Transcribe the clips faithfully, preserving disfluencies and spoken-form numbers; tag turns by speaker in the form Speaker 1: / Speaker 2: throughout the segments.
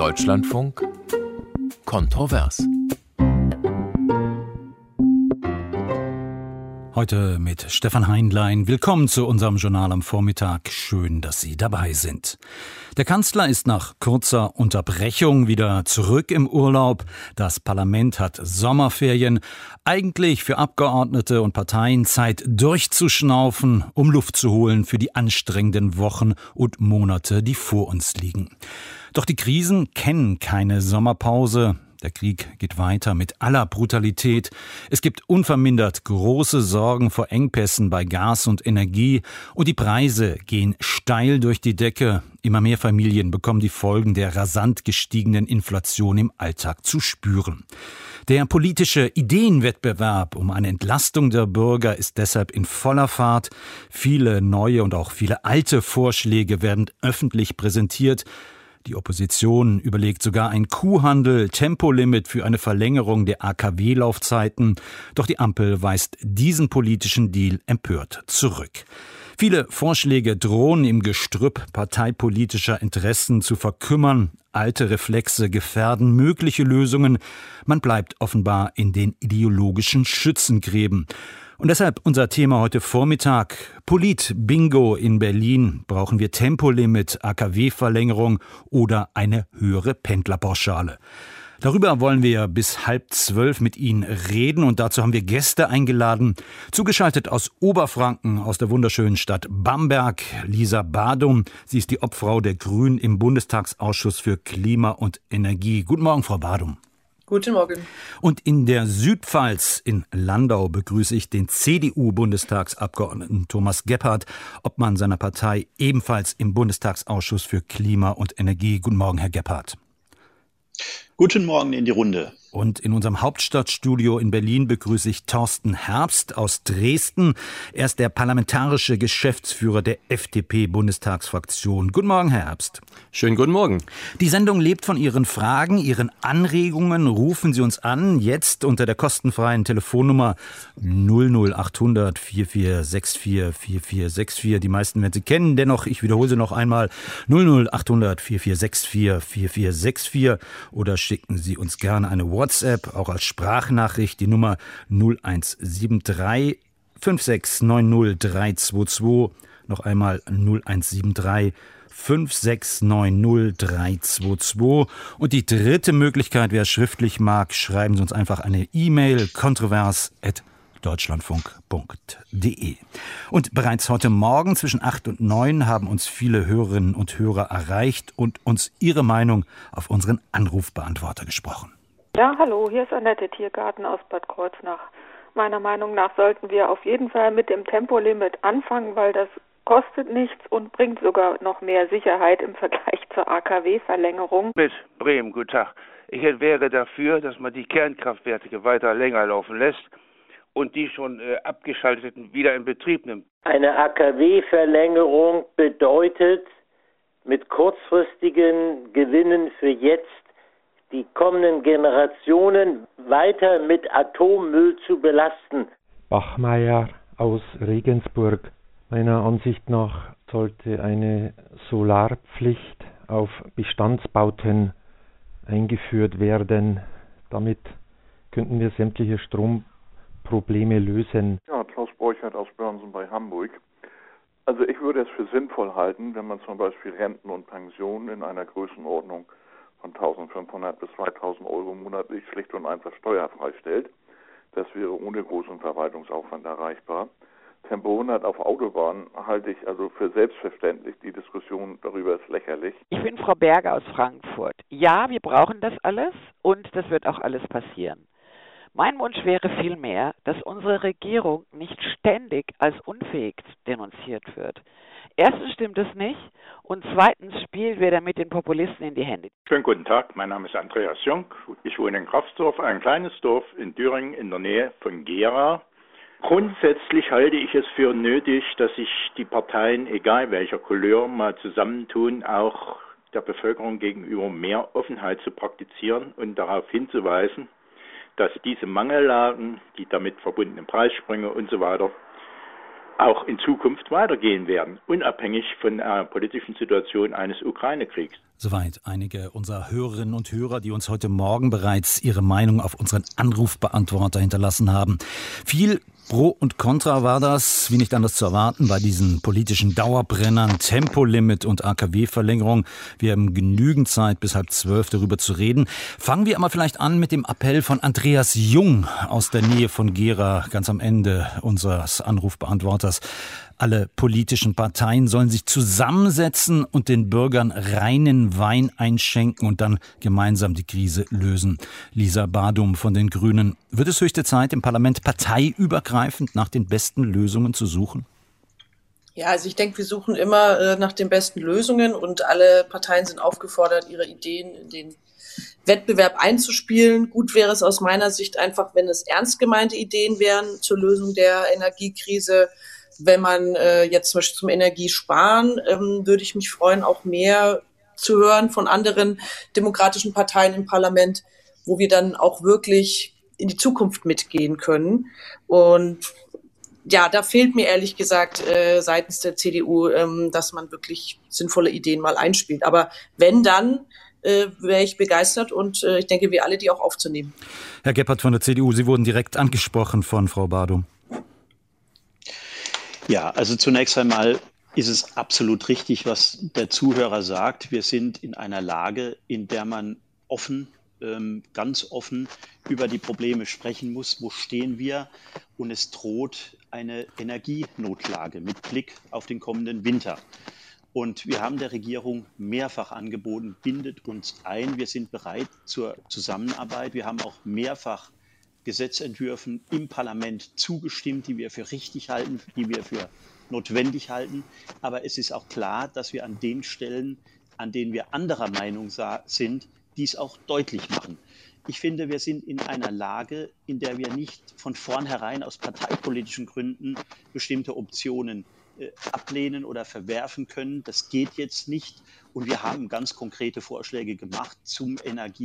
Speaker 1: Deutschlandfunk Kontrovers.
Speaker 2: Heute mit Stefan Heinlein. Willkommen zu unserem Journal am Vormittag. Schön, dass Sie dabei sind. Der Kanzler ist nach kurzer Unterbrechung wieder zurück im Urlaub. Das Parlament hat Sommerferien. Eigentlich für Abgeordnete und Parteien Zeit durchzuschnaufen, um Luft zu holen für die anstrengenden Wochen und Monate, die vor uns liegen. Doch die Krisen kennen keine Sommerpause. Der Krieg geht weiter mit aller Brutalität. Es gibt unvermindert große Sorgen vor Engpässen bei Gas und Energie. Und die Preise gehen steil durch die Decke. Immer mehr Familien bekommen die Folgen der rasant gestiegenen Inflation im Alltag zu spüren. Der politische Ideenwettbewerb um eine Entlastung der Bürger ist deshalb in voller Fahrt. Viele neue und auch viele alte Vorschläge werden öffentlich präsentiert. Die Opposition überlegt sogar ein Kuhhandel, Tempolimit für eine Verlängerung der A K W-Laufzeiten. Doch die Ampel weist diesen politischen Deal empört zurück. Viele Vorschläge drohen im Gestrüpp parteipolitischer Interessen zu verkümmern. Alte Reflexe gefährden mögliche Lösungen. Man bleibt offenbar in den ideologischen Schützengräben. Und deshalb unser Thema heute Vormittag. Polit-Bingo in Berlin. Brauchen wir Tempolimit, A K W-Verlängerung oder eine höhere Pendlerpauschale? Darüber wollen wir bis halb zwölf mit Ihnen reden und dazu haben wir Gäste eingeladen. Zugeschaltet aus Oberfranken, aus der wunderschönen Stadt Bamberg, Lisa Badum. Sie ist die Obfrau der Grünen im Bundestagsausschuss für Klima und Energie. Guten Morgen, Frau Badum.
Speaker 3: Guten Morgen.
Speaker 2: Und in der Südpfalz in Landau begrüße ich den C D U-Bundestagsabgeordneten Thomas Gebhardt, Obmann seiner Partei, ebenfalls im Bundestagsausschuss für Klima und Energie. Guten Morgen, Herr Gebhardt.
Speaker 4: Guten Morgen in die Runde.
Speaker 2: Und in unserem Hauptstadtstudio in Berlin begrüße ich Thorsten Herbst aus Dresden. Er ist der parlamentarische Geschäftsführer der F D P-Bundestagsfraktion. Guten Morgen, Herr Herbst.
Speaker 5: Schönen guten Morgen.
Speaker 2: Die Sendung lebt von Ihren Fragen, Ihren Anregungen. Rufen Sie uns an, jetzt unter der kostenfreien Telefonnummer null null achthundert vierundvierzig sechsundvierzig vierundvierzig sechsundvierzig. Die meisten werden Sie kennen. Dennoch, ich wiederhole sie noch einmal, null null achthundert vierundvierzig sechsundvierzig vierundvierzig sechsundvierzig. Oder schicken Sie uns gerne eine WhatsApp, auch als Sprachnachricht, die Nummer null eins sieben drei fünf sechs neun null drei zwei zwei. Noch einmal null eins sieben drei fünf sechs neun null drei zwei zwei. Und die dritte Möglichkeit, wer schriftlich mag, schreiben Sie uns einfach eine E-Mail, kontrovers at deutschlandfunk punkt de. Und bereits heute Morgen zwischen acht und neun haben uns viele Hörerinnen und Hörer erreicht und uns ihre Meinung auf unseren Anrufbeantworter gesprochen.
Speaker 6: Ja, hallo, hier ist Annette Tiergarten aus Bad Kreuznach. Meiner Meinung nach sollten wir auf jeden Fall mit dem Tempolimit anfangen, weil das kostet nichts und bringt sogar noch mehr Sicherheit im Vergleich zur A K W-Verlängerung.
Speaker 7: Mit Bremen, guten Tag. Ich wäre dafür, dass man die Kernkraftwerke weiter länger laufen lässt und die schon äh, abgeschalteten wieder in Betrieb nimmt.
Speaker 8: Eine A K W-Verlängerung bedeutet, mit kurzfristigen Gewinnen für jetzt die kommenden Generationen weiter mit Atommüll zu belasten.
Speaker 9: Bachmeier aus Regensburg. Meiner Ansicht nach sollte eine Solarpflicht auf Bestandsbauten eingeführt werden. Damit könnten wir sämtliche Stromprobleme lösen.
Speaker 10: Ja, Klaus Borchert aus Börnsen bei Hamburg. Also ich würde es für sinnvoll halten, wenn man zum Beispiel Renten und Pensionen in einer Größenordnung von eintausendfünfhundert bis zweitausend Euro monatlich schlicht und einfach steuerfrei stellt. Das wäre ohne großen Verwaltungsaufwand erreichbar. Tempo hundert auf Autobahnen halte ich also für selbstverständlich. Die Diskussion darüber ist lächerlich.
Speaker 11: Ich bin Frau Berger aus Frankfurt. Ja, wir brauchen das alles und das wird auch alles passieren. Mein Wunsch wäre vielmehr, dass unsere Regierung nicht ständig als unfähig denunziert wird. Erstens stimmt es nicht und zweitens spielt wir damit den Populisten in die Hände.
Speaker 12: Schönen guten Tag, mein Name ist Andreas Jung. Ich wohne in Kraftsdorf, ein kleines Dorf in Thüringen in der Nähe von Gera. Grundsätzlich halte ich es für nötig, dass sich die Parteien, egal welcher Couleur, mal zusammentun, auch der Bevölkerung gegenüber mehr Offenheit zu praktizieren und darauf hinzuweisen, dass diese Mangellagen, die damit verbundenen Preissprünge und so weiter auch in Zukunft weitergehen werden, unabhängig von der politischen Situation eines Ukraine-Kriegs.
Speaker 2: Soweit einige unserer Hörerinnen und Hörer, die uns heute Morgen bereits ihre Meinung auf unseren Anrufbeantworter hinterlassen haben. Viel Pro und Contra war das, wie nicht anders zu erwarten, bei diesen politischen Dauerbrennern, Tempolimit und A K W-Verlängerung. Wir haben genügend Zeit, bis halb zwölf darüber zu reden. Fangen wir aber vielleicht an mit dem Appell von Andreas Jung aus der Nähe von Gera, ganz am Ende unseres Anrufbeantworters. Alle politischen Parteien sollen sich zusammensetzen und den Bürgern reinen Wein einschenken und dann gemeinsam die Krise lösen. Lisa Badum von den Grünen. Wird es höchste Zeit, im Parlament parteiübergreifend nach den besten Lösungen zu suchen?
Speaker 3: Ja, also ich denke, wir suchen immer äh, nach den besten Lösungen und alle Parteien sind aufgefordert, ihre Ideen in den Wettbewerb einzuspielen. Gut wäre es aus meiner Sicht einfach, wenn es ernst gemeinte Ideen wären zur Lösung der Energiekrise. Wenn man äh, jetzt zum Beispiel zum Energiesparen, ähm, würde ich mich freuen, auch mehr zu hören von anderen demokratischen Parteien im Parlament, wo wir dann auch wirklich in die Zukunft mitgehen können. Und ja, da fehlt mir ehrlich gesagt äh, seitens der C D U, ähm, dass man wirklich sinnvolle Ideen mal einspielt. Aber wenn, dann äh, wäre ich begeistert und äh, ich denke, wir alle die auch aufzunehmen.
Speaker 2: Herr Gebhardt von der C D U, Sie wurden direkt angesprochen von Frau Badum.
Speaker 4: Ja, also zunächst einmal ist es absolut richtig, was der Zuhörer sagt. Wir sind in einer Lage, in der man offen, ähm, ganz offen über die Probleme sprechen muss. Wo stehen wir? Und es droht eine Energienotlage mit Blick auf den kommenden Winter. Und wir haben der Regierung mehrfach angeboten, bindet uns ein. Wir sind bereit zur Zusammenarbeit. Wir haben auch mehrfach Gesetzentwürfen im Parlament zugestimmt, die wir für richtig halten, die wir für notwendig halten. Aber es ist auch klar, dass wir an den Stellen, an denen wir anderer Meinung sind, dies auch deutlich machen. Ich finde, wir sind in einer Lage, in der wir nicht von vornherein aus parteipolitischen Gründen bestimmte Optionen äh, ablehnen oder verwerfen können. Das geht jetzt nicht. Und wir haben ganz konkrete Vorschläge gemacht zum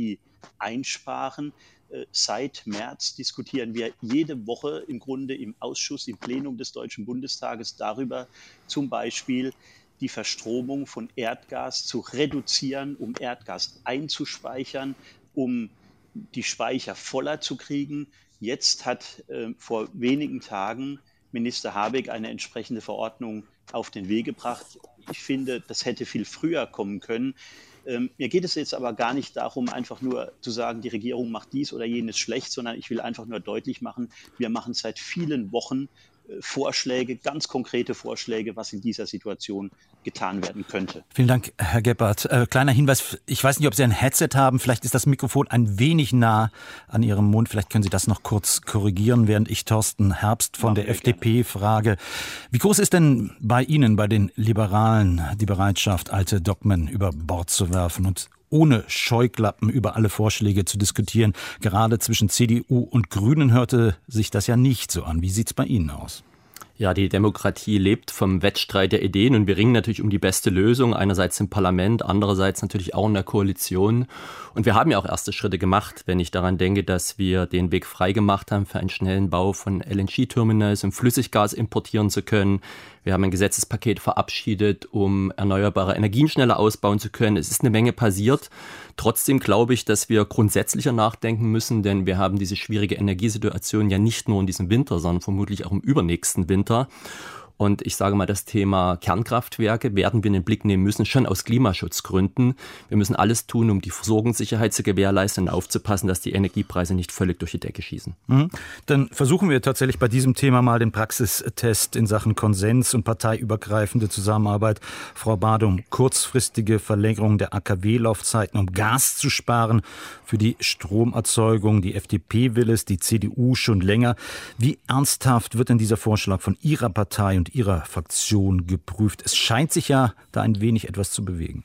Speaker 4: Energieeinsparen. Seit März diskutieren wir jede Woche im Grunde im Ausschuss, im Plenum des Deutschen Bundestages darüber, zum Beispiel die Verstromung von Erdgas zu reduzieren, um Erdgas einzuspeichern, um die Speicher voller zu kriegen. Jetzt hat äh, vor wenigen Tagen Minister Habeck eine entsprechende Verordnung auf den Weg gebracht. Ich finde, das hätte viel früher kommen können. Ähm, mir geht es jetzt aber gar nicht darum, einfach nur zu sagen, die Regierung macht dies oder jenes schlecht, sondern ich will einfach nur deutlich machen, wir machen seit vielen Wochen äh, Vorschläge, ganz konkrete Vorschläge, was in dieser Situation getan werden könnte.
Speaker 2: Vielen Dank, Herr Gebhardt. Äh, kleiner Hinweis, ich weiß nicht, ob Sie ein Headset haben, vielleicht ist das Mikrofon ein wenig nah an Ihrem Mund, vielleicht können Sie das noch kurz korrigieren, während ich Thorsten Herbst von der F D P frage. Wie groß ist denn bei Ihnen, bei den Liberalen, die Bereitschaft, alte Dogmen über Bord zu werfen und ohne Scheuklappen über alle Vorschläge zu diskutieren? Gerade zwischen C D U und Grünen hörte sich das ja nicht so an. Wie sieht's bei Ihnen aus?
Speaker 5: Ja, die Demokratie lebt vom Wettstreit der Ideen und wir ringen natürlich um die beste Lösung, einerseits im Parlament, andererseits natürlich auch in der Koalition. Und wir haben ja auch erste Schritte gemacht, wenn ich daran denke, dass wir den Weg freigemacht haben für einen schnellen Bau von L N G-Terminals, um Flüssiggas importieren zu können. Wir haben ein Gesetzespaket verabschiedet, um erneuerbare Energien schneller ausbauen zu können. Es ist eine Menge passiert. Trotzdem glaube ich, dass wir grundsätzlicher nachdenken müssen, denn wir haben diese schwierige Energiesituation ja nicht nur in diesem Winter, sondern vermutlich auch im übernächsten Winter. Und ich sage mal, das Thema Kernkraftwerke werden wir in den Blick nehmen müssen, schon aus Klimaschutzgründen. Wir müssen alles tun, um die Versorgungssicherheit zu gewährleisten und aufzupassen, dass die Energiepreise nicht völlig durch die Decke schießen. Mhm. Dann versuchen wir tatsächlich bei diesem Thema mal den Praxistest in Sachen Konsens und parteiübergreifende Zusammenarbeit. Frau Badum, kurzfristige Verlängerung der A K W-Laufzeiten, um Gas zu sparen für die Stromerzeugung. Die F D P will es, die C D U schon länger. Wie ernsthaft wird denn dieser Vorschlag von Ihrer Partei und Ihrer Fraktion geprüft? Es scheint sich ja da ein wenig etwas zu bewegen.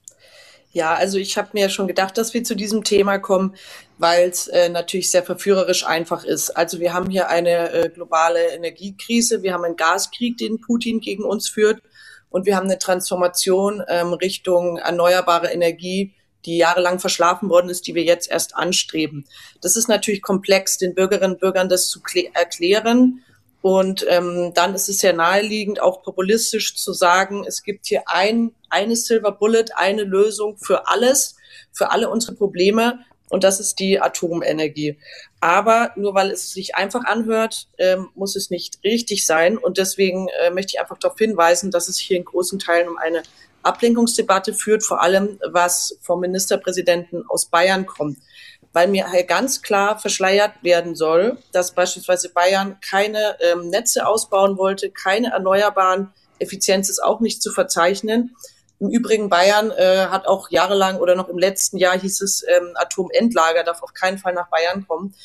Speaker 3: Ja, also ich habe mir schon gedacht, dass wir zu diesem Thema kommen, weil es äh, natürlich sehr verführerisch einfach ist. Also wir haben hier eine äh, globale Energiekrise, wir haben einen Gaskrieg, den Putin gegen uns führt und wir haben eine Transformation ähm, Richtung erneuerbare Energie, die jahrelang verschlafen worden ist, die wir jetzt erst anstreben. Das ist natürlich komplex, den Bürgerinnen und Bürgern das zu klä- erklären. Und ähm, dann ist es sehr naheliegend, auch populistisch zu sagen, es gibt hier ein, eine Silver Bullet, eine Lösung für alles, für alle unsere Probleme. Und das ist die Atomenergie. Aber nur weil es sich einfach anhört, ähm, muss es nicht richtig sein. Und deswegen äh, möchte ich einfach darauf hinweisen, dass es hier in großen Teilen um eine Ablenkungsdebatte führt, vor allem was vom Ministerpräsidenten aus Bayern kommt. Weil mir halt ganz klar verschleiert werden soll, dass beispielsweise Bayern keine ähm, Netze ausbauen wollte, keine erneuerbaren, Effizienz ist auch nicht zu verzeichnen. Im Übrigen, Bayern äh, hat auch jahrelang oder noch im letzten Jahr hieß es, ähm, Atomendlager darf auf keinen Fall nach Bayern kommen.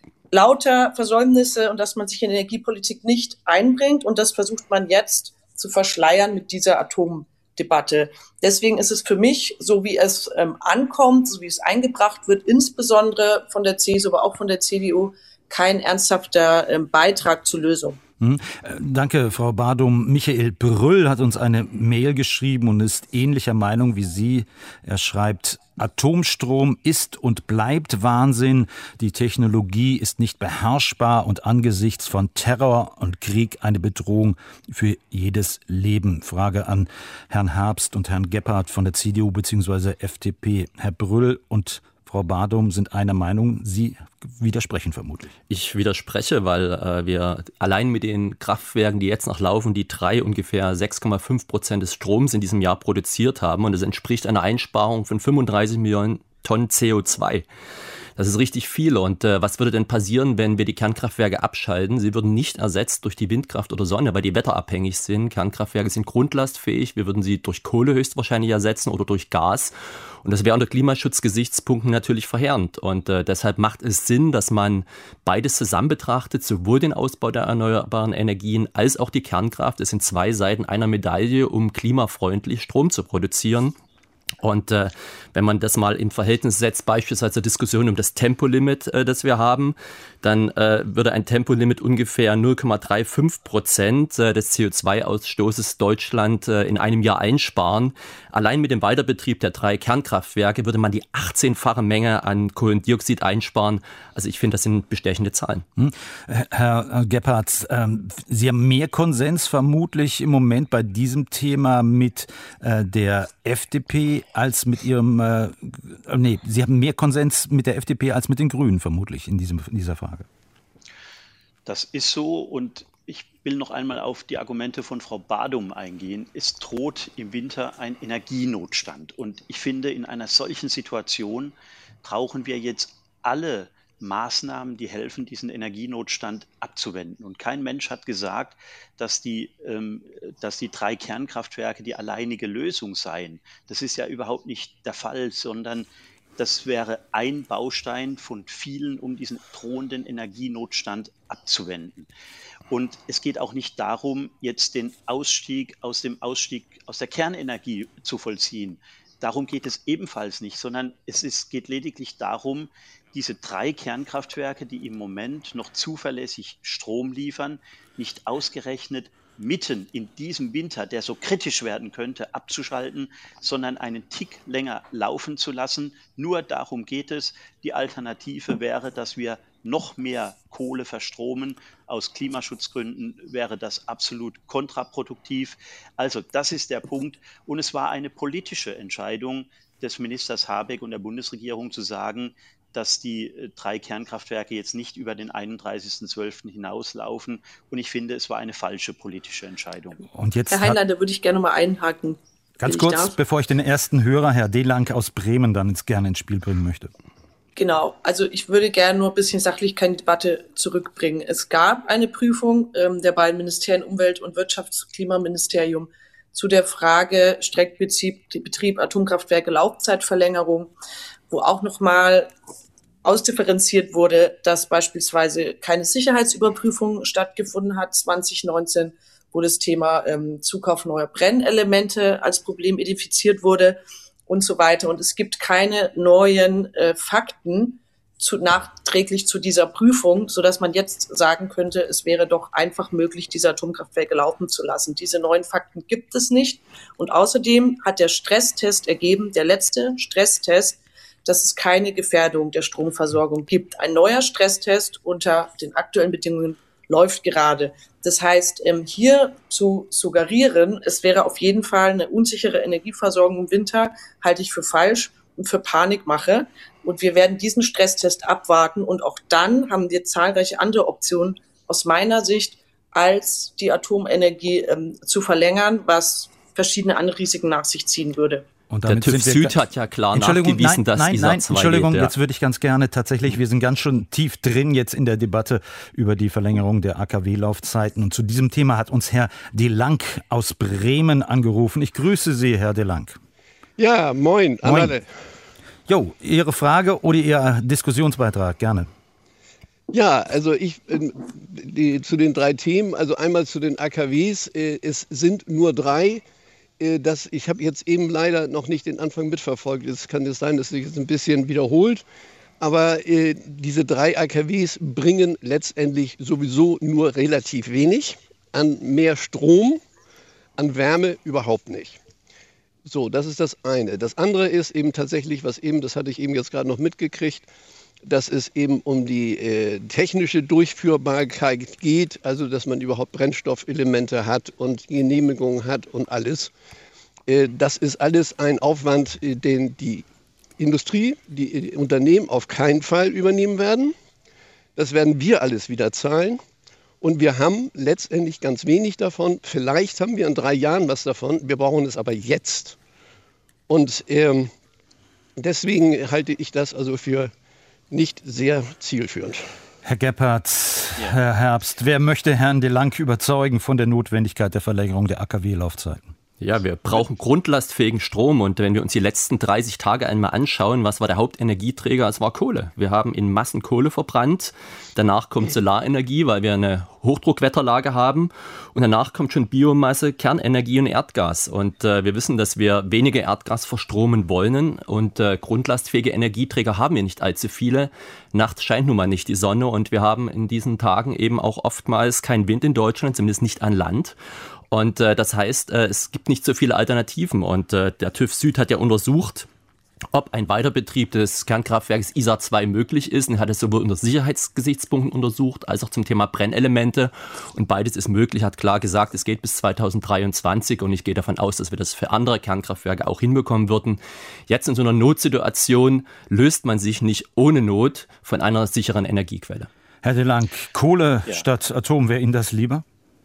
Speaker 3: Lauter Versäumnisse und dass man sich in Energiepolitik nicht einbringt und das versucht man jetzt zu verschleiern mit dieser Atomdebatte. Deswegen ist es für mich, so wie es ähm, ankommt, so wie es eingebracht wird, insbesondere von der C S U, aber auch von der C D U, kein ernsthafter ähm, Beitrag zur Lösung.
Speaker 2: Hm. Danke, Frau Badum. Michael Brüll hat uns eine Mail geschrieben und ist ähnlicher Meinung wie Sie. Er schreibt, Atomstrom ist und bleibt Wahnsinn. Die Technologie ist nicht beherrschbar und angesichts von Terror und Krieg eine Bedrohung für jedes Leben. Frage an Herrn Herbst und Herrn Gebhardt von der C D U bzw. F D P. Herr Brüll und Frau Badum sind einer Meinung. Sie widersprechen vermutlich.
Speaker 5: Ich widerspreche, weil äh, wir allein mit den Kraftwerken, die jetzt noch laufen, die drei ungefähr sechs Komma fünf Prozent des Stroms in diesem Jahr produziert haben. Und das entspricht einer Einsparung von fünfunddreißig Millionen Tonnen C O zwei. Das ist richtig viel. Und äh, was würde denn passieren, wenn wir die Kernkraftwerke abschalten? Sie würden nicht ersetzt durch die Windkraft oder Sonne, weil die wetterabhängig sind. Kernkraftwerke sind grundlastfähig. Wir würden sie durch Kohle höchstwahrscheinlich ersetzen oder durch Gas. Und das wäre unter Klimaschutzgesichtspunkten natürlich verheerend. Und äh, deshalb macht es Sinn, dass man beides zusammen betrachtet, sowohl den Ausbau der erneuerbaren Energien als auch die Kernkraft. Es sind zwei Seiten einer Medaille, um klimafreundlich Strom zu produzieren. Und äh, wenn man das mal im Verhältnis setzt, beispielsweise zur Diskussion um das Tempolimit, äh, das wir haben, dann äh, würde ein Tempolimit ungefähr null Komma fünfunddreißig Prozent äh, des C O zwei Ausstoßes Deutschland äh, in einem Jahr einsparen. Allein mit dem Weiterbetrieb der drei Kernkraftwerke würde man die achtzehnfache Menge an Kohlendioxid einsparen. Also ich finde, das sind bestechende Zahlen.
Speaker 2: Hm. Herr Gebhardt, ähm, Sie haben mehr Konsens vermutlich im Moment bei diesem Thema mit äh, der F D P als mit Ihrem, äh, nee, Sie haben mehr Konsens mit der F D P als mit den Grünen vermutlich in, diesem, in dieser Frage.
Speaker 4: Das ist so und ich will noch einmal auf die Argumente von Frau Badum eingehen. Es droht im Winter ein Energienotstand und ich finde, in einer solchen Situation brauchen wir jetzt alle Maßnahmen, die helfen, diesen Energienotstand abzuwenden. Und kein Mensch hat gesagt, dass die, ähm, dass die drei Kernkraftwerke die alleinige Lösung seien. Das ist ja überhaupt nicht der Fall, sondern das wäre ein Baustein von vielen, um diesen drohenden Energienotstand abzuwenden. Und es geht auch nicht darum, jetzt den Ausstieg aus dem Ausstieg aus der Kernenergie zu vollziehen. Darum geht es ebenfalls nicht, sondern es ist, geht lediglich darum, diese drei Kernkraftwerke, die im Moment noch zuverlässig Strom liefern, nicht ausgerechnet mitten in diesem Winter, der so kritisch werden könnte, abzuschalten, sondern einen Tick länger laufen zu lassen. Nur darum geht es. Die Alternative wäre, dass wir noch mehr Kohle verstromen. Aus Klimaschutzgründen wäre das absolut kontraproduktiv. Also das ist der Punkt. Und es war eine politische Entscheidung des Ministers Habeck und der Bundesregierung zu sagen, dass die drei Kernkraftwerke jetzt nicht über den einunddreißigsten zwölften hinauslaufen. Und ich finde, es war eine falsche politische Entscheidung.
Speaker 2: Und jetzt
Speaker 3: Herr Heinlein, da würde ich gerne mal einhaken.
Speaker 2: Ganz kurz,
Speaker 3: darf.
Speaker 2: bevor ich den ersten Hörer, Herr Delank aus Bremen, dann ins gerne ins Spiel bringen möchte.
Speaker 3: Genau, also ich würde gerne nur ein bisschen Sachlichkeit in die Debatte zurückbringen. Es gab eine Prüfung ähm, der beiden Ministerien Umwelt- und Wirtschafts- Klimaministerium zu der Frage Streckbetrieb Betrieb Atomkraftwerke Laufzeitverlängerung, wo auch nochmal ausdifferenziert wurde, dass beispielsweise keine Sicherheitsüberprüfung stattgefunden hat zwanzig neunzehn, wo das Thema ähm, Zukauf neuer Brennelemente als Problem identifiziert wurde und so weiter. Und es gibt keine neuen äh, Fakten zu, nachträglich zu dieser Prüfung, sodass man jetzt sagen könnte, es wäre doch einfach möglich, diese Atomkraftwerke laufen zu lassen. Diese neuen Fakten gibt es nicht. Und außerdem hat der Stresstest ergeben, der letzte Stresstest, dass es keine Gefährdung der Stromversorgung gibt. Ein neuer Stresstest unter den aktuellen Bedingungen läuft gerade. Das heißt, hier zu suggerieren, es wäre auf jeden Fall eine unsichere Energieversorgung im Winter, halte ich für falsch und für Panikmache. Und wir werden diesen Stresstest abwarten. Und auch dann haben wir zahlreiche andere Optionen aus meiner Sicht, als die Atomenergie ähm, zu verlängern, was verschiedene andere Risiken nach sich ziehen würde.
Speaker 5: Und der TÜV Süd hat ja klar nachgewiesen,
Speaker 2: nein,
Speaker 5: dass
Speaker 2: nein,
Speaker 5: I S A
Speaker 2: nein,
Speaker 5: zwei
Speaker 2: Entschuldigung,
Speaker 5: geht, ja.
Speaker 2: Jetzt würde ich ganz gerne tatsächlich, wir sind ganz schön tief drin jetzt in der Debatte über die Verlängerung der A K W-Laufzeiten. Und zu diesem Thema hat uns Herr De Lang aus Bremen angerufen. Ich grüße Sie, Herr De Lang.
Speaker 13: Ja, moin, an alle.
Speaker 2: Jo, Ihre Frage oder Ihr Diskussionsbeitrag, gerne.
Speaker 13: Ja, also ich die, zu den drei Themen, also einmal zu den A K Ws, äh, es sind nur drei. Äh, das, ich habe jetzt eben leider noch nicht den Anfang mitverfolgt. Es kann jetzt sein, dass sich jetzt ein bisschen wiederholt. Aber äh, diese drei A K Ws bringen letztendlich sowieso nur relativ wenig an mehr Strom, an Wärme überhaupt nicht. So, das ist das eine. Das andere ist eben tatsächlich, was eben, das hatte ich eben jetzt gerade noch mitgekriegt, dass es eben um die äh, technische Durchführbarkeit geht, also dass man überhaupt Brennstoffelemente hat und Genehmigungen hat und alles. Äh, das ist alles ein Aufwand, äh, den die Industrie, die, die Unternehmen auf keinen Fall übernehmen werden. Das werden wir alles wieder zahlen. Und wir haben letztendlich ganz wenig davon. Vielleicht haben wir in drei Jahren was davon. Wir brauchen es aber jetzt. Und ähm, deswegen halte ich das also für nicht sehr zielführend.
Speaker 2: Herr Gebhardt, ja. Herr Herbst, wer möchte Herrn De Lang überzeugen von der Notwendigkeit der Verlängerung der A K W-Laufzeiten?
Speaker 5: Ja, wir brauchen grundlastfähigen Strom und wenn wir uns die letzten dreißig Tage einmal anschauen, was war der Hauptenergieträger? Es war Kohle. Wir haben in Massen Kohle verbrannt, danach kommt Solarenergie, weil wir eine Hochdruckwetterlage haben und danach kommt schon Biomasse, Kernenergie und Erdgas und äh, wir wissen, dass wir weniger Erdgas verstromen wollen und äh, grundlastfähige Energieträger haben wir nicht allzu viele. Nachts scheint nun mal nicht die Sonne und wir haben in diesen Tagen eben auch oftmals keinen Wind in Deutschland, zumindest nicht an Land. Und äh, das heißt, äh, es gibt nicht so viele Alternativen. Und äh, der TÜV Süd hat ja untersucht, ob ein Weiterbetrieb des Kernkraftwerkes I S A zwei möglich ist. Und hat es sowohl unter Sicherheitsgesichtspunkten untersucht, als auch zum Thema Brennelemente. Und beides ist möglich, hat klar gesagt, es geht bis zweitausenddreiundzwanzig. Und ich gehe davon aus, dass wir das für andere Kernkraftwerke auch hinbekommen würden. Jetzt in so einer Notsituation löst man sich nicht ohne Not von einer sicheren Energiequelle.
Speaker 2: Herr De Lang, Kohle
Speaker 13: ja.
Speaker 2: statt Atom, wäre Ihnen das lieber?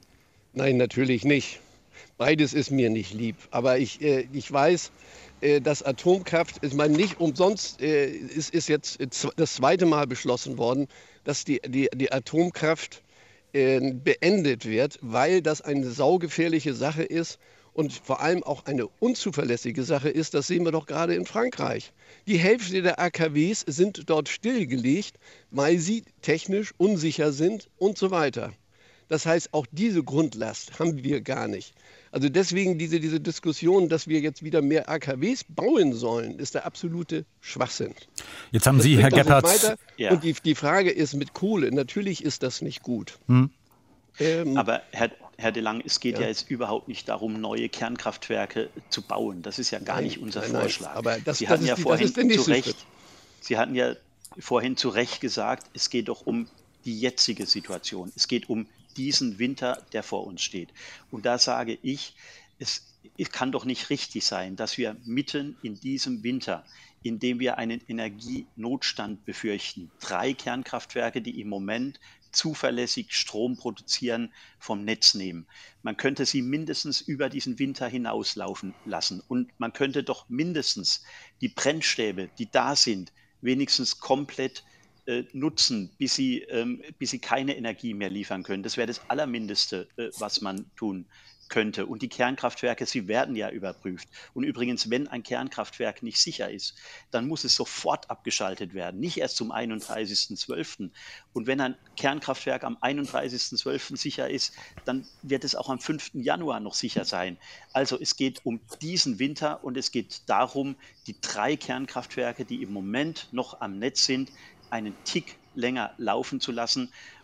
Speaker 13: Nein, natürlich nicht. Beides ist mir nicht lieb. Aber ich, äh, ich weiß, äh, dass Atomkraft, ich meine, nicht umsonst äh, ist, ist jetzt das zweite Mal beschlossen worden, dass die, die, die Atomkraft äh, beendet wird, weil das eine saugefährliche Sache ist und vor allem auch eine unzuverlässige Sache ist. Das sehen wir doch gerade in Frankreich. Die Hälfte der A K Ws sind dort stillgelegt, weil sie technisch unsicher sind und so weiter. Das heißt, auch diese Grundlast haben wir gar nicht. Also deswegen diese, diese Diskussion, dass wir jetzt wieder mehr A K Ws bauen sollen, ist der absolute Schwachsinn.
Speaker 2: Jetzt haben Sie, Herr Gebhardt...
Speaker 13: Ja. Und die, die Frage ist mit Kohle, natürlich ist das nicht gut.
Speaker 2: Hm.
Speaker 13: Ähm,
Speaker 4: Aber Herr, Herr De Lang, es geht ja.
Speaker 13: Ja.
Speaker 4: ja jetzt überhaupt nicht darum, neue Kernkraftwerke zu bauen. Das ist ja gar
Speaker 13: nein,
Speaker 4: nicht unser
Speaker 13: nein,
Speaker 4: Vorschlag.
Speaker 13: Nein, aber das,
Speaker 4: Sie
Speaker 13: das
Speaker 4: hatten
Speaker 13: ist
Speaker 4: ja
Speaker 13: die,
Speaker 4: vorhin
Speaker 13: das ist der nächste
Speaker 4: zu Recht,
Speaker 13: Schritt.
Speaker 4: Sie hatten ja vorhin zu Recht gesagt, es geht doch um die jetzige Situation. Es geht um diesen Winter, der vor uns steht. Und da sage ich, es, es kann doch nicht richtig sein, dass wir mitten in diesem Winter, in dem wir einen Energienotstand befürchten, drei Kernkraftwerke, die im Moment zuverlässig Strom produzieren, vom Netz nehmen. Man könnte sie mindestens über diesen Winter hinauslaufen lassen. Und man könnte doch mindestens die Brennstäbe, die da sind, wenigstens komplett äh, nutzen, bis sie, ähm, bis sie keine Energie mehr liefern können. Das wäre das Allermindeste, äh, was man tun könnte. Und die Kernkraftwerke, sie werden ja überprüft. Und übrigens, wenn ein Kernkraftwerk nicht sicher ist, dann muss es sofort abgeschaltet werden, nicht erst zum einunddreißigsten zwölften Und wenn ein Kernkraftwerk am einunddreißigsten zwölften sicher ist, dann wird es auch am fünften Januar noch sicher sein. Also es geht um diesen Winter und es geht darum, die drei Kernkraftwerke, die im Moment noch am Netz sind, einen Tick länger laufen zu lassen.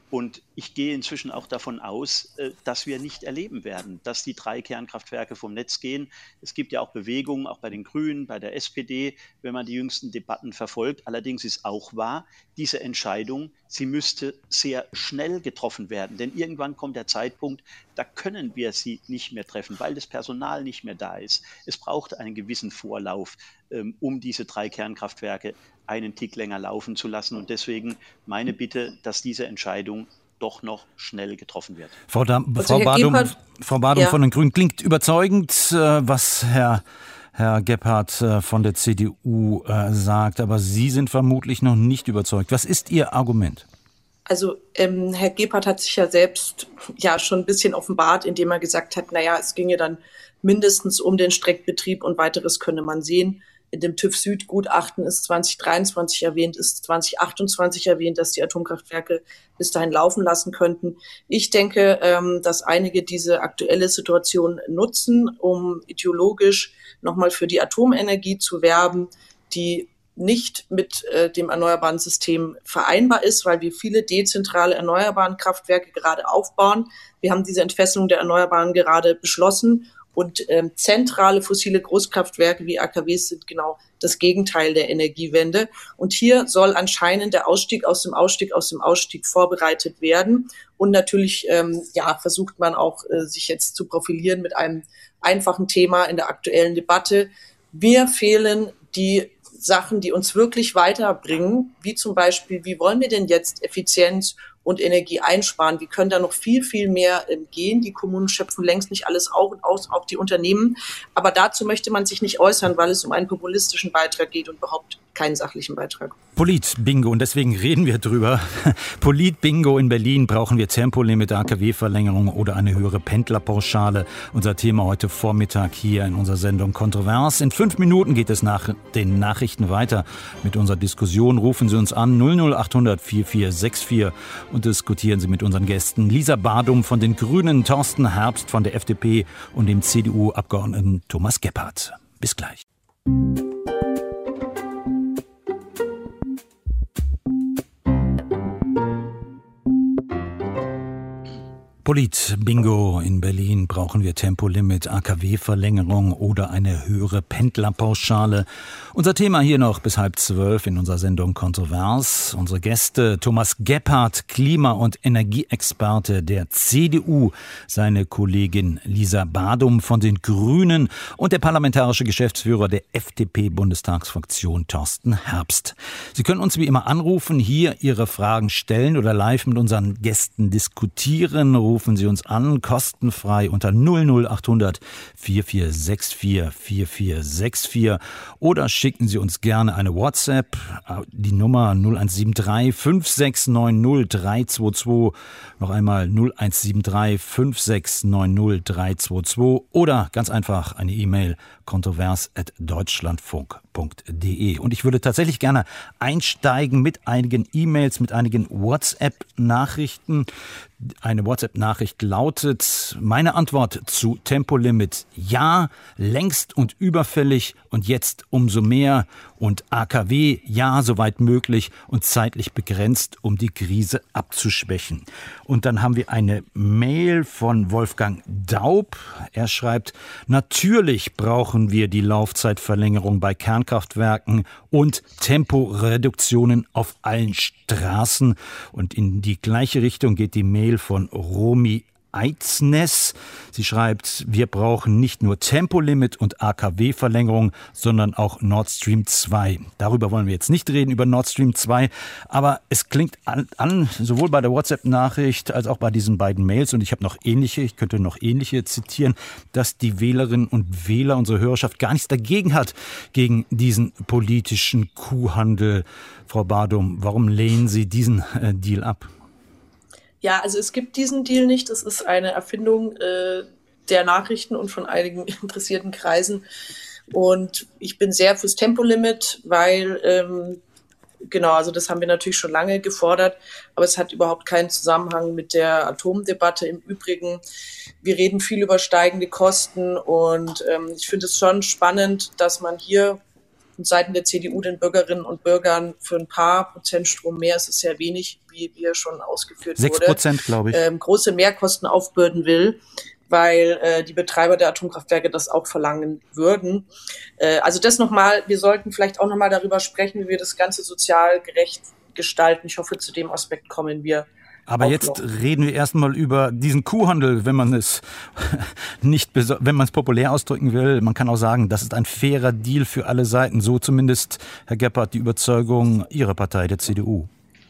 Speaker 4: Und ich gehe inzwischen auch davon aus, dass wir nicht erleben werden, dass die drei Kernkraftwerke vom Netz gehen. Es gibt ja auch Bewegungen, auch bei den Grünen, bei der S P D, wenn man die jüngsten Debatten verfolgt. Allerdings ist auch wahr, diese Entscheidung, sie müsste sehr schnell getroffen werden. Denn irgendwann kommt der Zeitpunkt, da können wir sie nicht mehr treffen, weil das Personal nicht mehr da ist. Es braucht einen gewissen Vorlauf, um diese drei Kernkraftwerke einen Tick länger laufen zu lassen. Und deswegen meine Bitte, dass diese Entscheidung doch noch schnell getroffen wird.
Speaker 2: Frau, da, Frau Badum, Gebhardt, Frau Badum ja. von den Grünen, klingt überzeugend, was Herr, Herr Gebhardt von der C D U sagt. Aber Sie sind vermutlich noch nicht überzeugt. Was ist Ihr Argument?
Speaker 3: Also ähm, Herr Gebhardt hat sich ja selbst ja schon ein bisschen offenbart, indem er gesagt hat, naja, es ginge dann mindestens um den Streckbetrieb und weiteres könne man sehen. In dem TÜV Süd-Gutachten ist zwanzig dreiundzwanzig erwähnt, ist zwanzig achtundzwanzig erwähnt, dass die Atomkraftwerke bis dahin laufen lassen könnten. Ich denke, ähm, dass einige diese aktuelle Situation nutzen, um ideologisch nochmal für die Atomenergie zu werben, die nicht mit äh, dem erneuerbaren System vereinbar ist, weil wir viele dezentrale erneuerbaren Kraftwerke gerade aufbauen. Wir haben diese Entfesselung der Erneuerbaren gerade beschlossen. Und ähm, zentrale fossile Großkraftwerke wie A K Ws sind genau das Gegenteil der Energiewende. Und hier soll anscheinend der Ausstieg aus dem Ausstieg aus dem Ausstieg vorbereitet werden. Und natürlich ähm, ja, versucht man auch, äh, sich jetzt zu profilieren mit einem einfachen Thema in der aktuellen Debatte. Mir fehlen die Sachen, die uns wirklich weiterbringen, wie zum Beispiel, wie wollen wir denn jetzt Effizienz und Energie einsparen? Wie können da noch viel, viel mehr ähm, gehen? Die Kommunen schöpfen längst nicht alles auf und aus, auch die Unternehmen. Aber dazu möchte man sich nicht äußern, weil es um einen populistischen Beitrag geht und überhaupt keinen sachlichen Beitrag.
Speaker 2: Polit-Bingo, und deswegen reden wir drüber. Polit-Bingo in Berlin. Brauchen wir Tempolimit, A K W-Verlängerung oder eine höhere Pendlerpauschale? Unser Thema heute Vormittag hier in unserer Sendung Kontrovers. In fünf Minuten geht es nach den Nachrichten weiter mit unserer Diskussion. Rufen Sie uns an null null acht hundert vier vier sechs vier und diskutieren Sie mit unseren Gästen Lisa Badum von den Grünen, Thorsten Herbst von der F D P und dem C D U-Abgeordneten Thomas Gebhardt. Bis gleich. Polit-Bingo in Berlin. Brauchen wir Tempolimit, A K W-Verlängerung oder eine höhere Pendlerpauschale? Unser Thema hier noch bis halb zwölf in unserer Sendung Kontrovers. Unsere Gäste Thomas Gebhardt, Klima- und Energieexperte der C D U, seine Kollegin Lisa Badum von den Grünen und der parlamentarische Geschäftsführer der F D P-Bundestagsfraktion Thorsten Herbst. Sie können uns wie immer anrufen, hier Ihre Fragen stellen oder live mit unseren Gästen diskutieren. Rufen Sie uns an, kostenfrei unter null null acht hundert vier vier sechs vier vier vier sechs vier oder schicken Sie uns gerne eine WhatsApp, die Nummer null eins sieben drei fünf sechs neun null drei zwei zwei, noch einmal null eins sieben drei fünf sechs neun null drei zwei zwei oder ganz einfach eine E-Mail kontrovers at deutschlandfunk punkt de. Und ich würde tatsächlich gerne einsteigen mit einigen E-Mails, mit einigen WhatsApp-Nachrichten. Eine WhatsApp-Nachricht lautet: Meine Antwort zu Tempolimit: Ja, längst und überfällig und jetzt umso mehr. Und A K W: Ja, soweit möglich und zeitlich begrenzt, um die Krise abzuschwächen. Und dann haben wir eine Mail von Wolfgang Daub. Er schreibt: Natürlich brauchen wir die Laufzeitverlängerung bei Kernkraftwerken und Temporeduktionen auf allen Straßen. Und in die gleiche Richtung geht die Mail von Romy Eitznes. Sie schreibt: Wir brauchen nicht nur Tempolimit und A K W-Verlängerung, sondern auch Nord Stream zwei. Darüber wollen wir jetzt nicht reden, über Nord Stream zwei. Aber es klingt an, an sowohl bei der WhatsApp-Nachricht als auch bei diesen beiden Mails, und ich habe noch ähnliche, ich könnte noch ähnliche zitieren, dass die Wählerinnen und Wähler, unsere Hörerschaft, gar nichts dagegen hat, gegen diesen politischen Kuhhandel. Frau Badum, warum lehnen Sie diesen äh, Deal ab?
Speaker 3: Ja, also es gibt diesen Deal nicht. Das ist eine Erfindung äh, der Nachrichten und von einigen interessierten Kreisen. Und ich bin sehr fürs Tempolimit, weil, ähm, genau, also das haben wir natürlich schon lange gefordert, aber es hat überhaupt keinen Zusammenhang mit der Atomdebatte. Im Übrigen, wir reden viel über steigende Kosten und ähm, ich finde es schon spannend, dass man hier und seitens der C D U den Bürgerinnen und Bürgern für ein paar Prozent Strom mehr, es ist sehr wenig, wie wir schon ausgeführt
Speaker 2: Sechs
Speaker 3: wurde,
Speaker 2: Prozent, glaube ich.
Speaker 3: Ähm, große Mehrkosten aufbürden will, weil äh, die Betreiber der Atomkraftwerke das auch verlangen würden. Äh, also das nochmal, wir sollten vielleicht auch nochmal darüber sprechen, wie wir das Ganze sozial gerecht gestalten. Ich hoffe, zu dem Aspekt kommen wir.
Speaker 2: Aber jetzt noch. Reden wir erstmal über diesen Kuhhandel, wenn man es nicht, wenn man es populär ausdrücken will. Man kann auch sagen, das ist ein fairer Deal für alle Seiten. So zumindest, Herr Gebhardt, die Überzeugung Ihrer Partei, der C D U.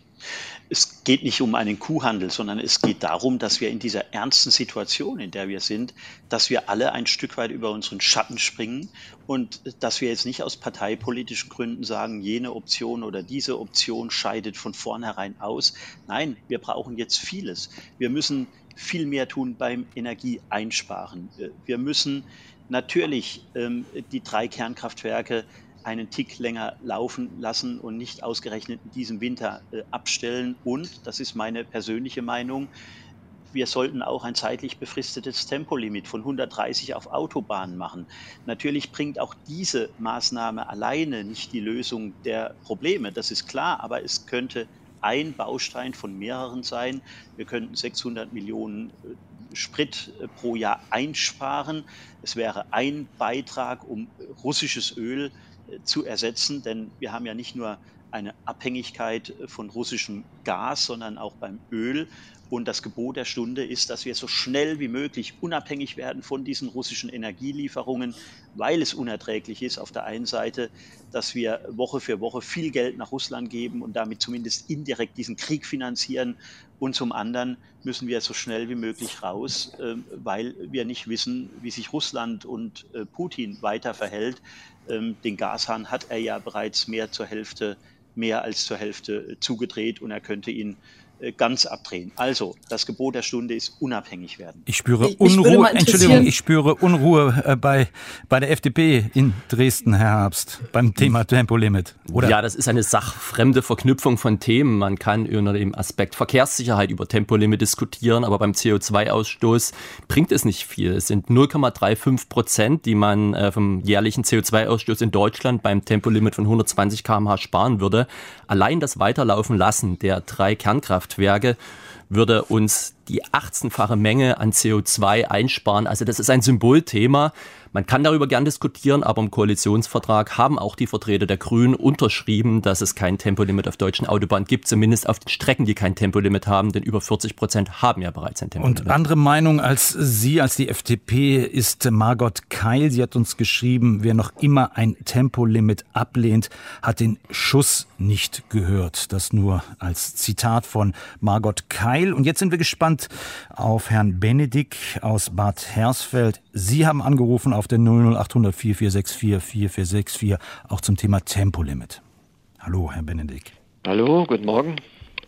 Speaker 4: Es geht nicht um einen Kuhhandel, sondern es geht darum, dass wir in dieser ernsten Situation, in der wir sind, dass wir alle ein Stück weit über unseren Schatten springen und dass wir jetzt nicht aus parteipolitischen Gründen sagen, jene Option oder diese Option scheidet von vornherein aus. Nein, wir brauchen jetzt vieles. Wir müssen viel mehr tun beim Energieeinsparen. Wir müssen natürlich ähm, die drei Kernkraftwerke einen Tick länger laufen lassen und nicht ausgerechnet in diesem Winter äh, abstellen. Und, das ist meine persönliche Meinung, wir sollten auch ein zeitlich befristetes Tempolimit von hundertdreißig auf Autobahnen machen. Natürlich bringt auch diese Maßnahme alleine nicht die Lösung der Probleme, das ist klar, aber es könnte ein Baustein von mehreren sein. Wir könnten sechshundert Millionen äh, Sprit äh, pro Jahr einsparen. Es wäre ein Beitrag, um russisches Öl zu ersetzen, denn wir haben ja nicht nur eine Abhängigkeit von russischem Gas, sondern auch beim Öl. Und das Gebot der Stunde ist, dass wir so schnell wie möglich unabhängig werden von diesen russischen Energielieferungen, weil es unerträglich ist auf der einen Seite, dass wir Woche für Woche viel Geld nach Russland geben und damit zumindest indirekt diesen Krieg finanzieren. Und zum anderen müssen wir so schnell wie möglich raus, weil wir nicht wissen, wie sich Russland und Putin weiter verhält. Den Gashahn hat er ja bereits mehr zur Hälfte, mehr als zur Hälfte zugedreht und er könnte ihn ganz abdrehen. Also, das Gebot der Stunde ist unabhängig werden.
Speaker 2: Ich spüre Unruhe, Entschuldigung, ich spüre Unruhe bei, bei der F D P in Dresden, Herr Herbst, beim Thema Tempolimit, oder?
Speaker 5: Ja, das ist eine sachfremde Verknüpfung von Themen. Man kann unter dem Aspekt Verkehrssicherheit über Tempolimit diskutieren, aber beim C O zwei Ausstoß bringt es nicht viel. Es sind null Komma fünfunddreißig Prozent, die man äh, vom jährlichen C O zwei Ausstoß in Deutschland beim Tempolimit von hundertzwanzig Kilometer pro Stunde sparen würde. Allein das Weiterlaufen lassen der drei Kernkraftwerke Kraftwerke würde uns die achtzehnfache Menge an C O zwei einsparen. Also das ist ein Symbolthema. Man kann darüber gern diskutieren, aber im Koalitionsvertrag haben auch die Vertreter der Grünen unterschrieben, dass es kein Tempolimit auf deutschen Autobahnen gibt, zumindest auf den Strecken, die kein Tempolimit haben, denn über vierzig Prozent haben ja bereits ein Tempolimit.
Speaker 2: Und andere Meinung als Sie, als die F D P, ist Margot Keil. Sie hat uns geschrieben, wer noch immer ein Tempolimit ablehnt, hat den Schuss nicht gehört. Das nur als Zitat von Margot Keil. Und jetzt sind wir gespannt auf Herrn Benedick aus Bad Hersfeld. Sie haben angerufen auf der null null acht hundert vier vier sechs vier vier vier sechs vier, auch zum Thema Tempolimit. Hallo, Herr Benedick.
Speaker 14: Hallo, guten Morgen.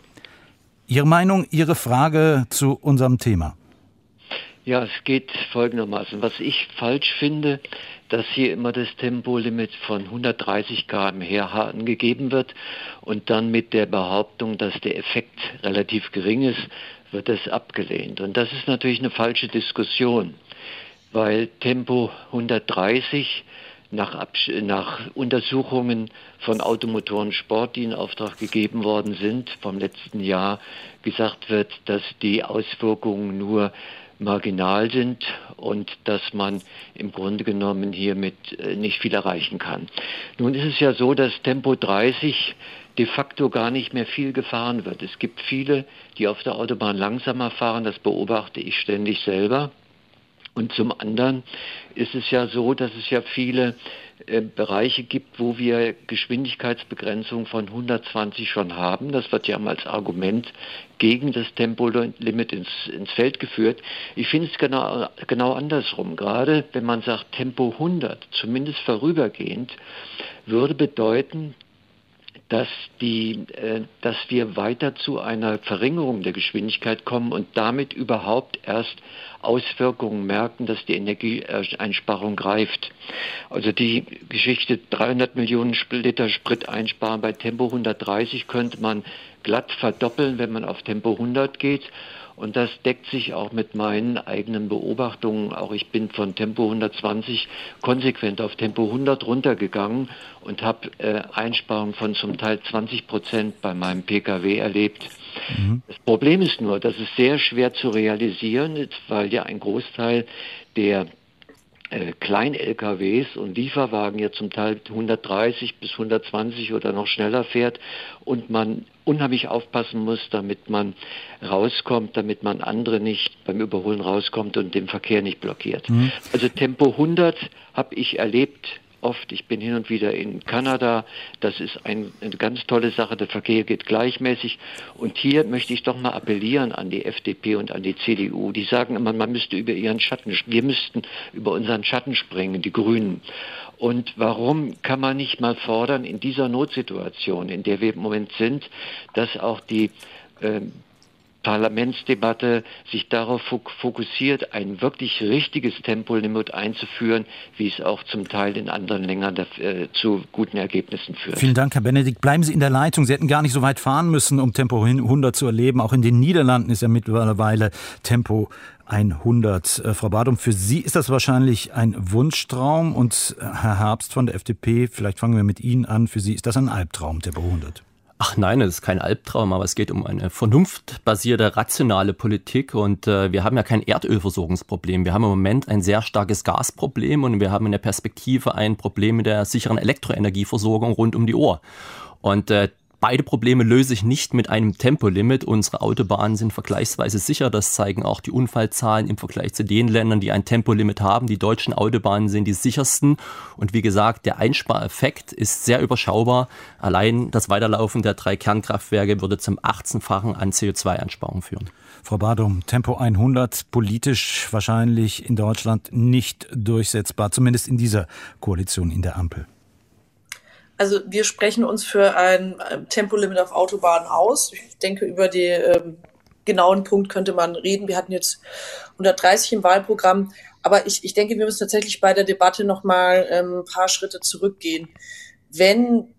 Speaker 2: Ihre Meinung, Ihre Frage zu unserem Thema?
Speaker 14: Ja, es geht folgendermaßen. Was ich falsch finde, dass hier immer das Tempolimit von hundertdreißig Kilometer pro Stunde angegeben wird und dann mit der Behauptung, dass der Effekt relativ gering ist, wird es abgelehnt. Und das ist natürlich eine falsche Diskussion, weil Tempo hundertdreißig nach, Absch- nach Untersuchungen von Automotoren Sport, die in Auftrag gegeben worden sind, vom letzten Jahr gesagt wird, dass die Auswirkungen nur marginal sind und dass man im Grunde genommen hiermit nicht viel erreichen kann. Nun ist es ja so, dass Tempo dreißig de facto gar nicht mehr viel gefahren wird. Es gibt viele, die auf der Autobahn langsamer fahren, das beobachte ich ständig selber. Und zum anderen ist es ja so, dass es ja viele äh, Bereiche gibt, wo wir Geschwindigkeitsbegrenzung von hundertzwanzig schon haben. Das wird ja mal als Argument gegen das Tempolimit ins, ins Feld geführt. Ich finde es genau, genau andersrum. Gerade wenn man sagt Tempo hundert, zumindest vorübergehend, würde bedeuten, dass, die, äh, dass wir weiter zu einer Verringerung der Geschwindigkeit kommen und damit überhaupt erst Auswirkungen merken, dass die Energieeinsparung greift. Also die Geschichte dreihundert Millionen Liter Sprit einsparen bei Tempo hundertdreißig könnte man glatt verdoppeln, wenn man auf Tempo hundert geht. Und das deckt sich auch mit meinen eigenen Beobachtungen. Auch ich bin von Tempo hundertzwanzig konsequent auf Tempo hundert runtergegangen und habe äh, Einsparungen von zum Teil zwanzig Prozent bei meinem Pkw erlebt. Mhm. Das Problem ist nur, das ist sehr schwer zu realisieren, weil ja ein Großteil der äh, Klein-L K Ws und Lieferwagen ja zum Teil hundertdreißig bis hundertzwanzig oder noch schneller fährt und man unheimlich aufpassen muss, damit man rauskommt, damit man andere nicht beim Überholen rauskommt und den Verkehr nicht blockiert. Mhm. Also Tempo hundert habe ich erlebt oft. Ich bin hin und wieder in Kanada. Das ist ein, eine ganz tolle Sache. Der Verkehr geht gleichmäßig. Und hier möchte ich doch mal appellieren an die F D P und an die C D U. Die sagen immer, man müsste über ihren Schatten, wir müssten über unseren Schatten springen, die Grünen. Und warum kann man nicht mal fordern, in dieser Notsituation, in der wir im Moment sind, dass auch die äh, Parlamentsdebatte sich darauf fokussiert, ein wirklich richtiges Tempolimit einzuführen, wie es auch zum Teil in anderen Ländern äh, zu guten Ergebnissen führt.
Speaker 2: Vielen Dank, Herr Benedikt. Bleiben Sie in der Leitung. Sie hätten gar nicht so weit fahren müssen, um Tempo hundert zu erleben. Auch in den Niederlanden ist ja mittlerweile Tempo hundert. Äh, Frau Badum, für Sie ist das wahrscheinlich ein Wunschtraum. Und Herr Herbst von der F D P, vielleicht fangen wir mit Ihnen an. Für Sie ist das ein Albtraum, Tempo hundert.
Speaker 5: Ach nein, es ist kein Albtraum, aber es geht um eine vernunftbasierte, rationale Politik und äh, wir haben ja kein Erdölversorgungsproblem. Wir haben im Moment ein sehr starkes Gasproblem und wir haben in der Perspektive ein Problem mit der sicheren Elektroenergieversorgung rund um die Uhr. Und äh, beide Probleme löse ich nicht mit einem Tempolimit. Unsere Autobahnen sind vergleichsweise sicher. Das zeigen auch die Unfallzahlen im Vergleich zu den Ländern, die ein Tempolimit haben. Die deutschen Autobahnen sind die sichersten. Und wie gesagt, der Einspareffekt ist sehr überschaubar. Allein das Weiterlaufen der drei Kernkraftwerke würde zum achtzehnfachen an C O zwei Einsparungen führen.
Speaker 2: Frau Badum, Tempo hundert politisch wahrscheinlich in Deutschland nicht durchsetzbar, zumindest in dieser Koalition, in der Ampel.
Speaker 3: Also wir sprechen uns für ein Tempolimit auf Autobahnen aus. Ich denke, über den ähm, genauen Punkt könnte man reden. Wir hatten jetzt hundertdreißig im Wahlprogramm. Aber ich, ich denke, wir müssen tatsächlich bei der Debatte noch mal ähm, ein paar Schritte zurückgehen. Wenn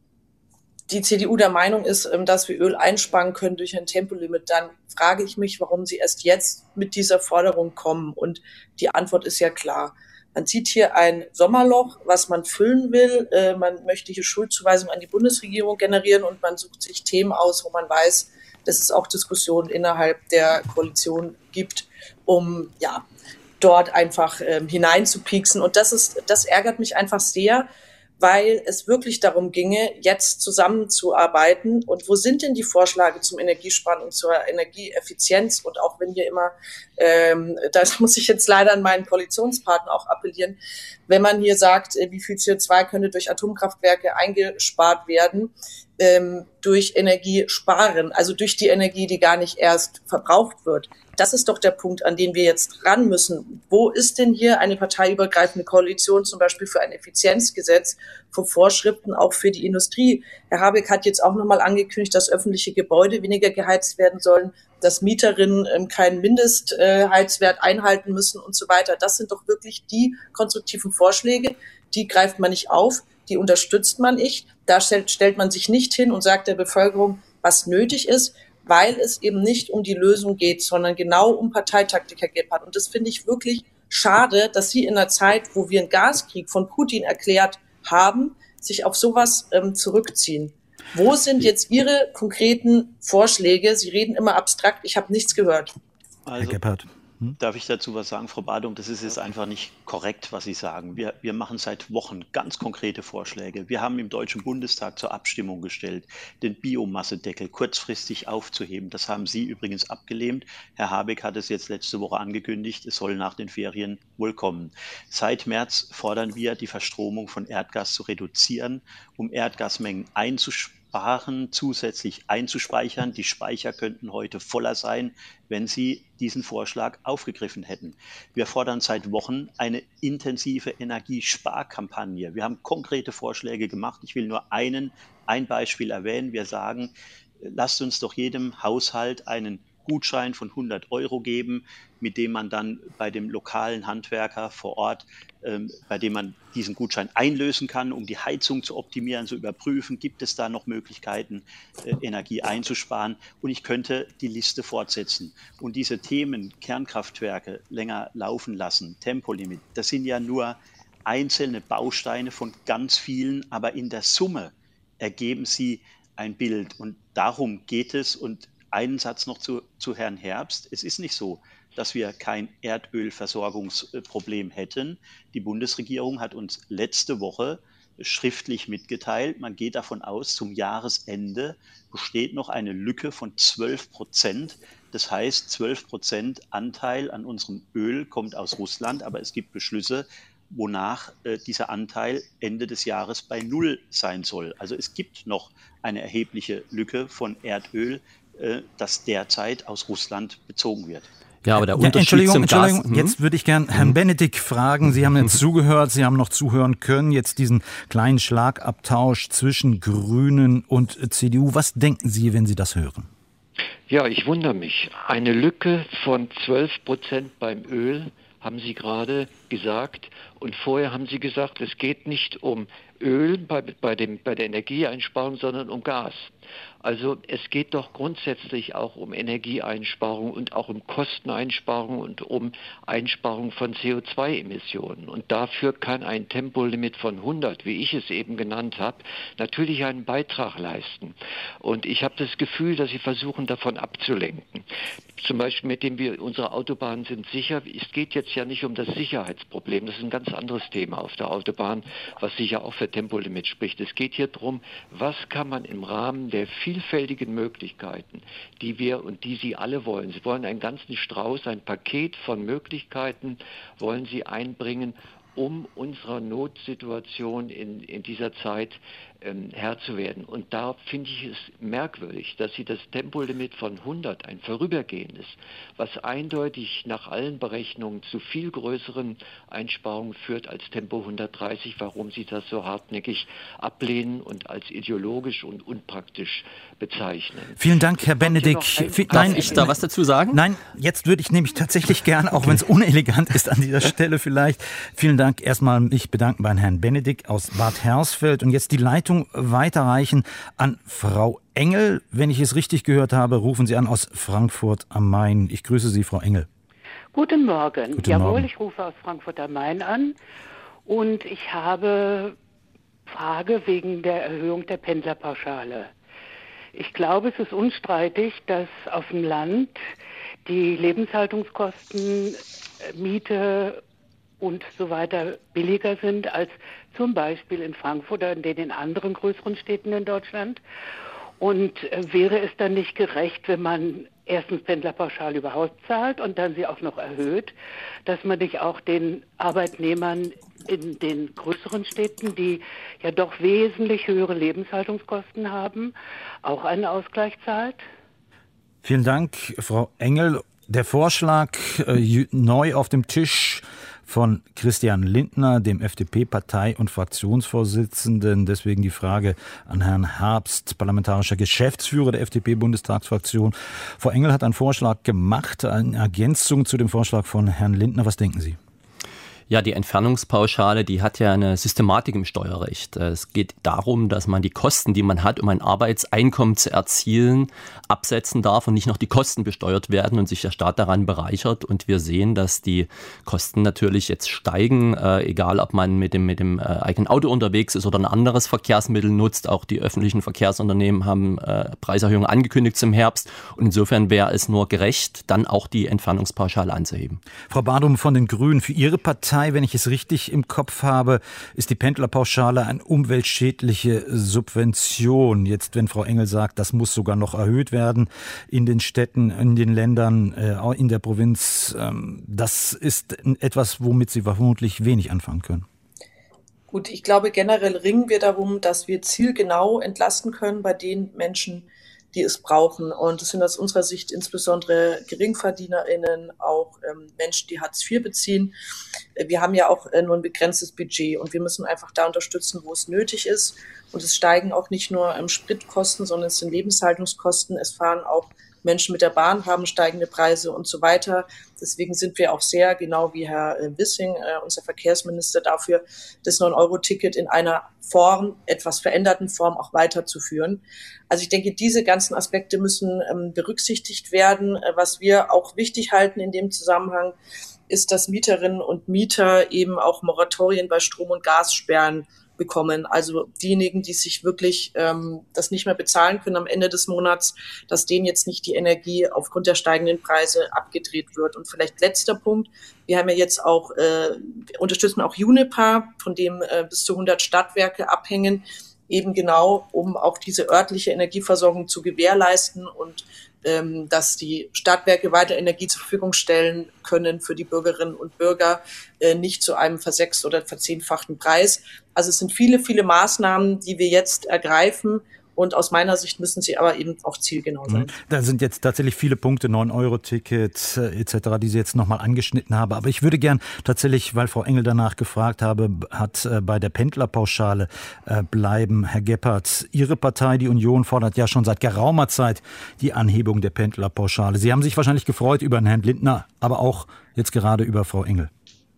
Speaker 3: die C D U der Meinung ist, ähm, dass wir Öl einsparen können durch ein Tempolimit, dann frage ich mich, warum sie erst jetzt mit dieser Forderung kommen. Und die Antwort ist ja klar. Man sieht hier ein Sommerloch, was man füllen will. Äh, man möchte hier Schuldzuweisungen an die Bundesregierung generieren und man sucht sich Themen aus, wo man weiß, dass es auch Diskussionen innerhalb der Koalition gibt, um ja dort einfach ähm, hineinzupieksen. Und das ist, das ärgert mich einfach sehr, weil es wirklich darum ginge, jetzt zusammenzuarbeiten. Und wo sind denn die Vorschläge zum Energiesparen und zur Energieeffizienz? Und auch wenn hier immer, ähm, das muss ich jetzt leider an meinen Koalitionspartner auch appellieren, wenn man hier sagt, wie viel C O zwei könnte durch Atomkraftwerke eingespart werden, ähm, durch Energiesparen, also durch die Energie, die gar nicht erst verbraucht wird. Das ist doch der Punkt, an den wir jetzt ran müssen. Wo ist denn hier eine parteiübergreifende Koalition, zum Beispiel für ein Effizienzgesetz, für Vorschriften auch für die Industrie? Herr Habeck hat jetzt auch nochmal angekündigt, dass öffentliche Gebäude weniger geheizt werden sollen, dass Mieterinnen ähm, keinen Mindestheizwert äh, einhalten müssen und so weiter. Das sind doch wirklich die konstruktiven Vorschläge. Die greift man nicht auf, die unterstützt man nicht. Da stellt, stellt man sich nicht hin und sagt der Bevölkerung, was nötig ist, weil es eben nicht um die Lösung geht, sondern genau um Parteitaktik, Herr Gebhardt. Und das finde ich wirklich schade, dass Sie in einer Zeit, wo wir einen Gaskrieg von Putin erklärt haben, sich auf sowas ähm, zurückziehen. Wo sind jetzt Ihre konkreten Vorschläge? Sie reden immer abstrakt, ich habe nichts gehört.
Speaker 4: Also, Herr Gebhardt. Hm? Darf ich dazu was sagen, Frau Badum? Das ist jetzt einfach nicht korrekt, was Sie sagen. Wir, wir machen seit Wochen ganz konkrete Vorschläge. Wir haben im Deutschen Bundestag zur Abstimmung gestellt, den Biomassedeckel kurzfristig aufzuheben. Das haben Sie übrigens abgelehnt. Herr Habeck hat es jetzt letzte Woche angekündigt, es soll nach den Ferien wohl kommen. Seit März fordern wir, die Verstromung von Erdgas zu reduzieren, um Erdgasmengen einzusparen. Sparen zusätzlich einzuspeichern. Die Speicher könnten heute voller sein, wenn Sie diesen Vorschlag aufgegriffen hätten. Wir fordern seit Wochen eine intensive Energiesparkampagne. Wir haben konkrete Vorschläge gemacht. Ich will nur einen, ein Beispiel erwähnen. Wir sagen, lasst uns doch jedem Haushalt einen Gutschein von hundert Euro geben, mit dem man dann bei dem lokalen Handwerker vor Ort, ähm, bei dem man diesen Gutschein einlösen kann, um die Heizung zu optimieren, zu überprüfen, gibt es da noch Möglichkeiten, äh, Energie einzusparen. Und ich könnte die Liste fortsetzen. Und diese Themen, Kernkraftwerke länger laufen lassen, Tempolimit, das sind ja nur einzelne Bausteine von ganz vielen, aber in der Summe ergeben sie ein Bild. Und darum geht es. Und einen Satz noch zu, zu Herrn Herbst. Es ist nicht so, dass wir kein Erdölversorgungsproblem hätten. Die Bundesregierung hat uns letzte Woche schriftlich mitgeteilt, man geht davon aus, zum Jahresende besteht noch eine Lücke von zwölf Prozent. Das heißt, zwölf Prozent Anteil an unserem Öl kommt aus Russland, aber es gibt Beschlüsse, wonach äh, dieser Anteil Ende des Jahres bei Null sein soll. Also es gibt noch eine erhebliche Lücke von Erdöl, äh, das derzeit aus Russland bezogen wird.
Speaker 2: Ja, aber der ja, Unterschied Entschuldigung, zum Entschuldigung, Gas, hm? Jetzt würde ich gern Herrn hm? Benedikt fragen. Sie haben jetzt zugehört, Sie haben noch zuhören können, jetzt diesen kleinen Schlagabtausch zwischen Grünen und C D U. Was denken Sie, wenn Sie das hören?
Speaker 14: Ja, ich wundere mich. Eine Lücke von zwölf Prozent beim Öl, haben Sie gerade gesagt. Und vorher haben Sie gesagt, es geht nicht um Öl bei, bei, dem, bei der Energieeinsparung, sondern um Gas. Also es geht doch grundsätzlich auch um Energieeinsparung und auch um Kosteneinsparung und um Einsparung von C O zwei Emissionen. Und dafür kann ein Tempolimit von hundert, wie ich es eben genannt habe, natürlich einen Beitrag leisten. Und ich habe das Gefühl, dass Sie versuchen, davon abzulenken. Zum Beispiel mit dem wir, unsere Autobahnen sind sicher. Es geht jetzt ja nicht um das Sicherheitsproblem. Das ist ein ganz anderes Thema auf der Autobahn, was sicher auch für Tempolimit spricht. Es geht hier darum, was kann man im Rahmen der vielfältigen Möglichkeiten, die wir und die Sie alle wollen. Sie wollen einen ganzen Strauß, ein Paket von Möglichkeiten wollen Sie einbringen, um unserer Notsituation in, in dieser Zeit ähm, Herr zu werden. Und da finde ich es merkwürdig, dass Sie das Tempolimit von hundert, ein vorübergehendes, was eindeutig nach allen Berechnungen zu viel größeren Einsparungen führt als Tempo hundertdreißig, warum Sie das so hartnäckig ablehnen und als ideologisch und unpraktisch bezeichnen.
Speaker 2: Vielen Dank, Herr Benedikt.
Speaker 5: Ein, Darf ich da was dazu sagen?
Speaker 2: Nein, jetzt würde ich nämlich tatsächlich gerne, auch wenn es unelegant ist an dieser Stelle vielleicht, vielen Dank erstmal mich bedanken bei Herrn Benedikt aus Bad Hersfeld und jetzt die Leitung weiterreichen an Frau Engel. Wenn ich es richtig gehört habe, rufen Sie an aus Frankfurt am Main. Ich grüße Sie, Frau Engel.
Speaker 15: Guten Morgen.
Speaker 2: Guten
Speaker 15: Jawohl,
Speaker 2: Morgen.
Speaker 15: Ich rufe aus Frankfurt am Main an und ich habe Frage wegen der Erhöhung der Pendlerpauschale. Ich glaube, es ist unstreitig, dass auf dem Land die Lebenshaltungskosten, Miete und so weiter billiger sind als zum Beispiel in Frankfurt oder in den in anderen größeren Städten in Deutschland. Und äh, wäre es dann nicht gerecht, wenn man erstens Pendlerpauschale überhaupt zahlt und dann sie auch noch erhöht, dass man nicht auch den Arbeitnehmern in den größeren Städten, die ja doch wesentlich höhere Lebenshaltungskosten haben, auch einen Ausgleich zahlt?
Speaker 2: Vielen Dank, Frau Engel. Der Vorschlag äh, neu auf dem Tisch von Christian Lindner, dem F D P-Partei- und Fraktionsvorsitzenden. Deswegen die Frage an Herrn Herbst, parlamentarischer Geschäftsführer der F D P-Bundestagsfraktion. Frau Engel hat einen Vorschlag gemacht, eine Ergänzung zu dem Vorschlag von Herrn Lindner. Was denken Sie?
Speaker 5: Ja, die Entfernungspauschale, die hat ja eine Systematik im Steuerrecht. Es geht darum, dass man die Kosten, die man hat, um ein Arbeitseinkommen zu erzielen, absetzen darf und nicht noch die Kosten besteuert werden und sich der Staat daran bereichert. Und wir sehen, dass die Kosten natürlich jetzt steigen, äh, egal ob man mit dem, mit dem äh, eigenen Auto unterwegs ist oder ein anderes Verkehrsmittel nutzt. Auch die öffentlichen Verkehrsunternehmen haben äh, Preiserhöhungen angekündigt zum Herbst. Und insofern wäre es nur gerecht, dann auch die Entfernungspauschale anzuheben.
Speaker 2: Frau Badum von den Grünen, für Ihre Partei, wenn ich es richtig im Kopf habe, ist die Pendlerpauschale eine umweltschädliche Subvention. Jetzt, wenn Frau Engel sagt, das muss sogar noch erhöht werden in den Städten, in den Ländern, äh, in der Provinz, ähm, das ist etwas, womit Sie vermutlich wenig anfangen können.
Speaker 3: Gut, ich glaube, generell ringen wir darum, dass wir zielgenau entlasten können bei den Menschen, die es brauchen. Und das sind aus unserer Sicht insbesondere GeringverdienerInnen, auch ähm, Menschen, die Hartz vier beziehen. Wir haben ja auch äh, nur ein begrenztes Budget und wir müssen einfach da unterstützen, wo es nötig ist. Und es steigen auch nicht nur ähm, Spritkosten, sondern es sind Lebenshaltungskosten. Es fahren auch Menschen mit der Bahn haben steigende Preise und so weiter. Deswegen sind wir auch sehr, genau wie Herr Wissing, äh, unser Verkehrsminister, dafür, das neun Euro Ticket in einer Form, etwas veränderten Form auch weiterzuführen. Also ich denke, diese ganzen Aspekte müssen ähm, berücksichtigt werden. Äh, was wir auch wichtig halten in dem Zusammenhang, ist, dass Mieterinnen und Mieter eben auch Moratorien bei Strom- und Gassperren bekommen. Also diejenigen, die sich wirklich ähm, das nicht mehr bezahlen können am Ende des Monats, dass denen jetzt nicht die Energie aufgrund der steigenden Preise abgedreht wird. Und vielleicht letzter Punkt, wir haben ja jetzt auch, äh, unterstützen auch Uniper, von dem äh, bis zu hundert Stadtwerke abhängen, eben genau, um auch diese örtliche Energieversorgung zu gewährleisten und ähm, dass die Stadtwerke weiter Energie zur Verfügung stellen können für die Bürgerinnen und Bürger, äh, nicht zu einem versechs- oder verzehnfachten Preis. Also es sind viele, viele Maßnahmen, die wir jetzt ergreifen. Und aus meiner Sicht müssen sie aber eben auch zielgenau sein.
Speaker 2: Da sind jetzt tatsächlich viele Punkte, neun Euro Ticket äh, et cetera, die Sie jetzt nochmal angeschnitten haben. Aber ich würde gern tatsächlich, weil Frau Engel danach gefragt habe, hat äh, bei der Pendlerpauschale äh, bleiben. Herr Gebhardt, Ihre Partei, die Union, fordert ja schon seit geraumer Zeit die Anhebung der Pendlerpauschale. Sie haben sich wahrscheinlich gefreut über Herrn Lindner, aber auch jetzt gerade über Frau Engel.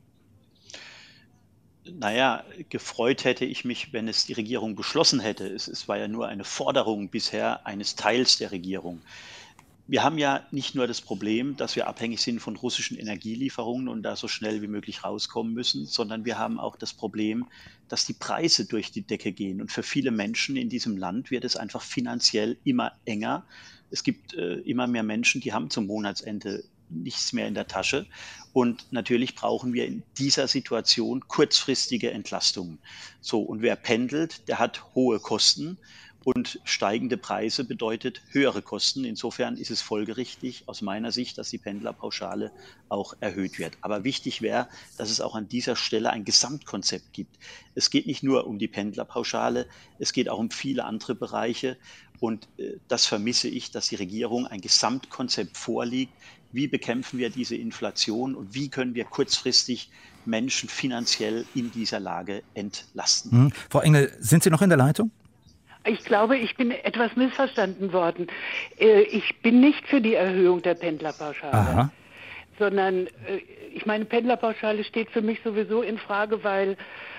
Speaker 4: Naja, gefreut hätte ich mich, wenn es die Regierung beschlossen hätte. Es, es war ja nur eine Forderung bisher eines Teils der Regierung. Wir haben ja nicht nur das Problem, dass wir abhängig sind von russischen Energielieferungen und da so schnell wie möglich rauskommen müssen, sondern wir haben auch das Problem, dass die Preise durch die Decke gehen. Und für viele Menschen in diesem Land wird es einfach finanziell immer enger. Es gibt äh, immer mehr Menschen, die haben zum Monatsende nichts mehr in der Tasche. Und natürlich brauchen wir in dieser Situation kurzfristige Entlastungen. So, und wer pendelt, der hat hohe Kosten und steigende Preise bedeutet höhere Kosten. Insofern ist es folgerichtig aus meiner Sicht, dass die Pendlerpauschale auch erhöht wird. Aber wichtig wäre, dass es auch an dieser Stelle ein Gesamtkonzept gibt. Es geht nicht nur um die Pendlerpauschale, es geht auch um viele andere Bereiche. Und äh, das vermisse ich, dass die Regierung ein Gesamtkonzept vorlegt. Wie bekämpfen wir diese Inflation und wie können wir kurzfristig Menschen finanziell in dieser Lage entlasten?
Speaker 2: Hm. Frau Engel, sind Sie noch in der Leitung?
Speaker 15: Ich glaube, ich bin etwas missverstanden worden. Ich bin nicht für die Erhöhung der Pendlerpauschale, Aha. sondern ich meine, Pendlerpauschale steht für mich sowieso in Frage, weil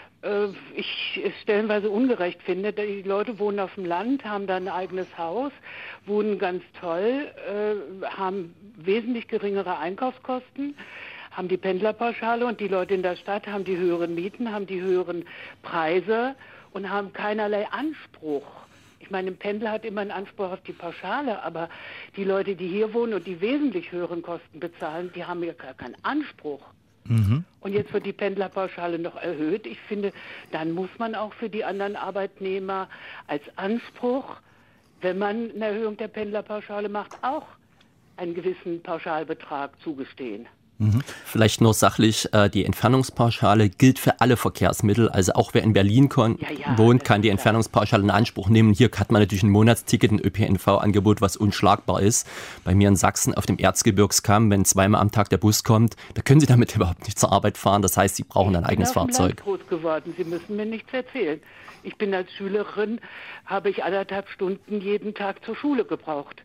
Speaker 15: ich es stellenweise ungerecht finde. Die Leute wohnen auf dem Land, haben da ein eigenes Haus, wohnen ganz toll, haben wesentlich geringere Einkaufskosten, haben die Pendlerpauschale und die Leute in der Stadt haben die höheren Mieten, haben die höheren Preise und haben keinerlei Anspruch. Ich meine, ein Pendler hat immer einen Anspruch auf die Pauschale, aber die Leute, die hier wohnen und die wesentlich höheren Kosten bezahlen, die haben ja gar keinen Anspruch. Mhm. Und jetzt wird die Pendlerpauschale noch erhöht. Ich finde, dann muss man auch für die anderen Arbeitnehmer als Anspruch, wenn man eine Erhöhung der Pendlerpauschale macht, auch einen gewissen Pauschalbetrag zugestehen.
Speaker 5: Vielleicht nur sachlich, äh, die Entfernungspauschale gilt für alle Verkehrsmittel. Also auch wer in Berlin kon- ja, ja, wohnt, kann die Entfernungspauschale in Anspruch nehmen. Hier hat man natürlich ein Monatsticket, ein Ö P N V-Angebot, was unschlagbar ist. Bei mir in Sachsen auf dem Erzgebirgskamm, wenn zweimal am Tag der Bus kommt, da können Sie damit überhaupt nicht zur Arbeit fahren. Das heißt, Sie brauchen ein eigenes Fahrzeug.
Speaker 15: Ich bin auf dem Land groß geworden. Sie müssen mir nichts erzählen. Ich bin als Schülerin, habe ich anderthalb Stunden jeden Tag zur Schule gebraucht.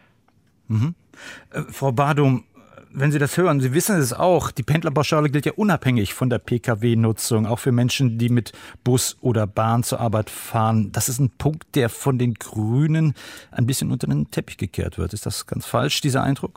Speaker 2: Mhm. Äh, Frau Badum, wenn Sie das hören, Sie wissen es auch, die Pendlerpauschale gilt ja unabhängig von der P K W-Nutzung, auch für Menschen, die mit Bus oder Bahn zur Arbeit fahren. Das ist ein Punkt, der von den Grünen ein bisschen unter den Teppich gekehrt wird. Ist das ganz falsch, dieser Eindruck?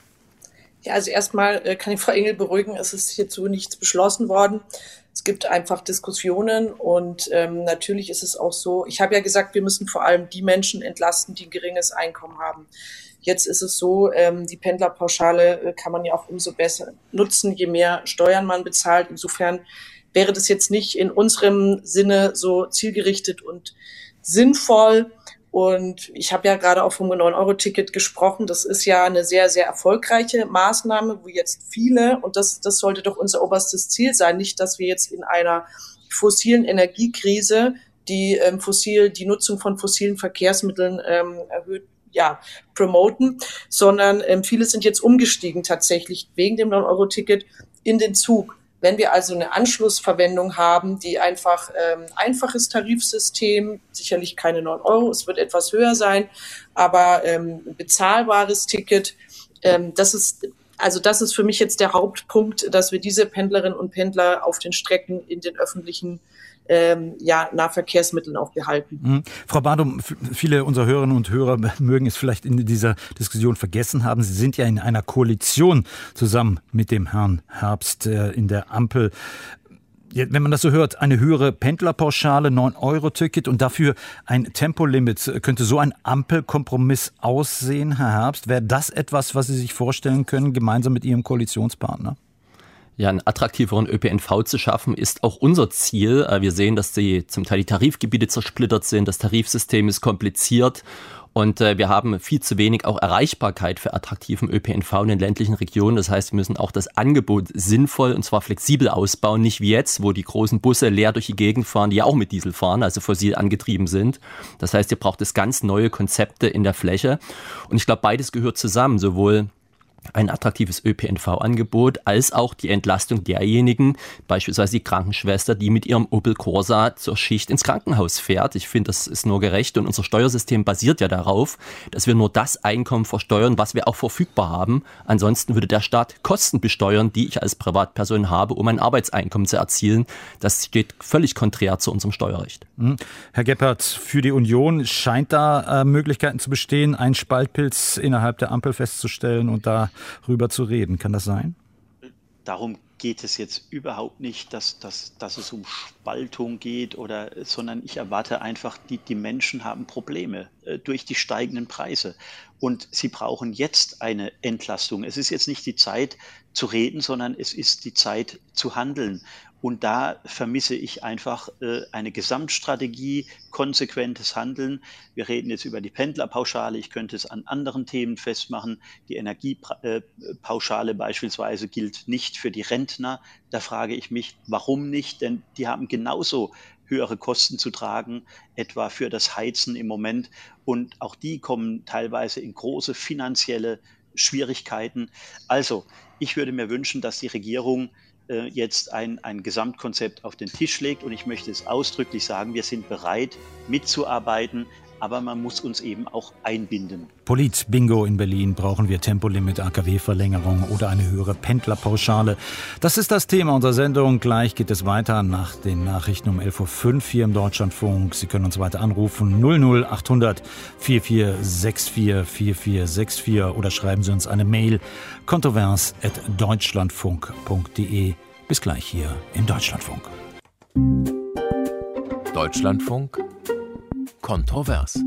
Speaker 3: Ja, also erstmal kann ich Frau Engel beruhigen, es ist hierzu nichts beschlossen worden. Es gibt einfach Diskussionen und ähm, natürlich ist es auch so, ich habe ja gesagt, wir müssen vor allem die Menschen entlasten, die ein geringes Einkommen haben. Jetzt ist es so, ähm, die Pendlerpauschale äh, kann man ja auch umso besser nutzen, je mehr Steuern man bezahlt. Insofern wäre das jetzt nicht in unserem Sinne so zielgerichtet und sinnvoll. Und ich habe ja gerade auch vom neun Euro Ticket gesprochen. Das ist ja eine sehr, sehr erfolgreiche Maßnahme, wo jetzt viele, und das, das sollte doch unser oberstes Ziel sein, nicht, dass wir jetzt in einer fossilen Energiekrise die ähm, fossil, die Nutzung von fossilen Verkehrsmitteln ähm, erhöht, ja, promoten, sondern ähm, viele sind jetzt umgestiegen tatsächlich wegen dem neun Euro Ticket in den Zug. Wenn wir also eine Anschlussverwendung haben, die einfach ähm, einfaches Tarifsystem, sicherlich keine neun Euro, es wird etwas höher sein, aber ähm, bezahlbares Ticket, ähm, das ist also das ist für mich jetzt der Hauptpunkt, dass wir diese Pendlerinnen und Pendler auf den Strecken in den öffentlichen Ähm, ja, Nahverkehrsmitteln auch behalten.
Speaker 2: Mhm. Frau Badum, f- viele unserer Hörerinnen und Hörer mögen es vielleicht in dieser Diskussion vergessen haben. Sie sind ja in einer Koalition zusammen mit dem Herrn Herbst äh, in der Ampel. Ja, wenn man das so hört, eine höhere Pendlerpauschale, neun Euro Ticket und dafür ein Tempolimit. Könnte so ein Ampelkompromiss aussehen, Herr Herbst? Wäre das etwas, was Sie sich vorstellen können, gemeinsam mit Ihrem Koalitionspartner?
Speaker 5: Ja, einen attraktiveren Ö P N V zu schaffen, ist auch unser Ziel. Wir sehen, dass die, zum Teil die Tarifgebiete zersplittert sind, das Tarifsystem ist kompliziert und wir haben viel zu wenig auch Erreichbarkeit für attraktiven Ö P N V in den ländlichen Regionen. Das heißt, wir müssen auch das Angebot sinnvoll und zwar flexibel ausbauen, nicht wie jetzt, wo die großen Busse leer durch die Gegend fahren, die ja auch mit Diesel fahren, also fossil angetrieben sind. Das heißt, hier braucht es ganz neue Konzepte in der Fläche und ich glaube, beides gehört zusammen, sowohl ein attraktives Ö P N V-Angebot, als auch die Entlastung derjenigen, beispielsweise die Krankenschwester, die mit ihrem Opel Corsa zur Schicht ins Krankenhaus fährt. Ich finde, das ist nur gerecht und unser Steuersystem basiert ja darauf, dass wir nur das Einkommen versteuern, was wir auch verfügbar haben. Ansonsten würde der Staat Kosten besteuern, die ich als Privatperson habe, um ein Arbeitseinkommen zu erzielen. Das steht völlig konträr zu unserem Steuerrecht.
Speaker 2: Mhm. Herr Gebhardt, für die Union scheint da äh, Möglichkeiten zu bestehen, einen Spaltpilz innerhalb der Ampel festzustellen und da rüber zu reden. Kann das sein?
Speaker 4: Darum geht es jetzt überhaupt nicht, dass, dass, dass es um Spaltung geht, oder, sondern ich erwarte einfach, die, die Menschen haben Probleme äh, durch die steigenden Preise. Und sie brauchen jetzt eine Entlastung. Es ist jetzt nicht die Zeit zu reden, sondern es ist die Zeit zu handeln. Und da vermisse ich einfach äh, eine Gesamtstrategie, konsequentes Handeln. Wir reden jetzt über die Pendlerpauschale. Ich könnte es an anderen Themen festmachen. Die Energiepauschale beispielsweise gilt nicht für die Rentner. Da frage ich mich, warum nicht? Denn die haben genauso höhere Kosten zu tragen, etwa für das Heizen im Moment. Und auch die kommen teilweise in große finanzielle Schwierigkeiten. Also, ich würde mir wünschen, dass die Regierung jetzt ein, ein Gesamtkonzept auf den Tisch legt. Und ich möchte es ausdrücklich sagen, wir sind bereit, mitzuarbeiten, aber man muss uns eben auch einbinden.
Speaker 2: Polit-Bingo in Berlin. Brauchen wir Tempolimit, A K W-Verlängerung oder eine höhere Pendlerpauschale? Das ist das Thema unserer Sendung. Gleich geht es weiter nach den Nachrichten um elf Uhr fünf hier im Deutschlandfunk. Sie können uns weiter anrufen null null achthundert vierundvierzig sechsundvierzig vierundvierzig vierundvierzig oder schreiben Sie uns eine Mail kontrovers at deutschlandfunk punkt de. Bis gleich hier im Deutschlandfunk.
Speaker 1: Deutschlandfunk kontrovers.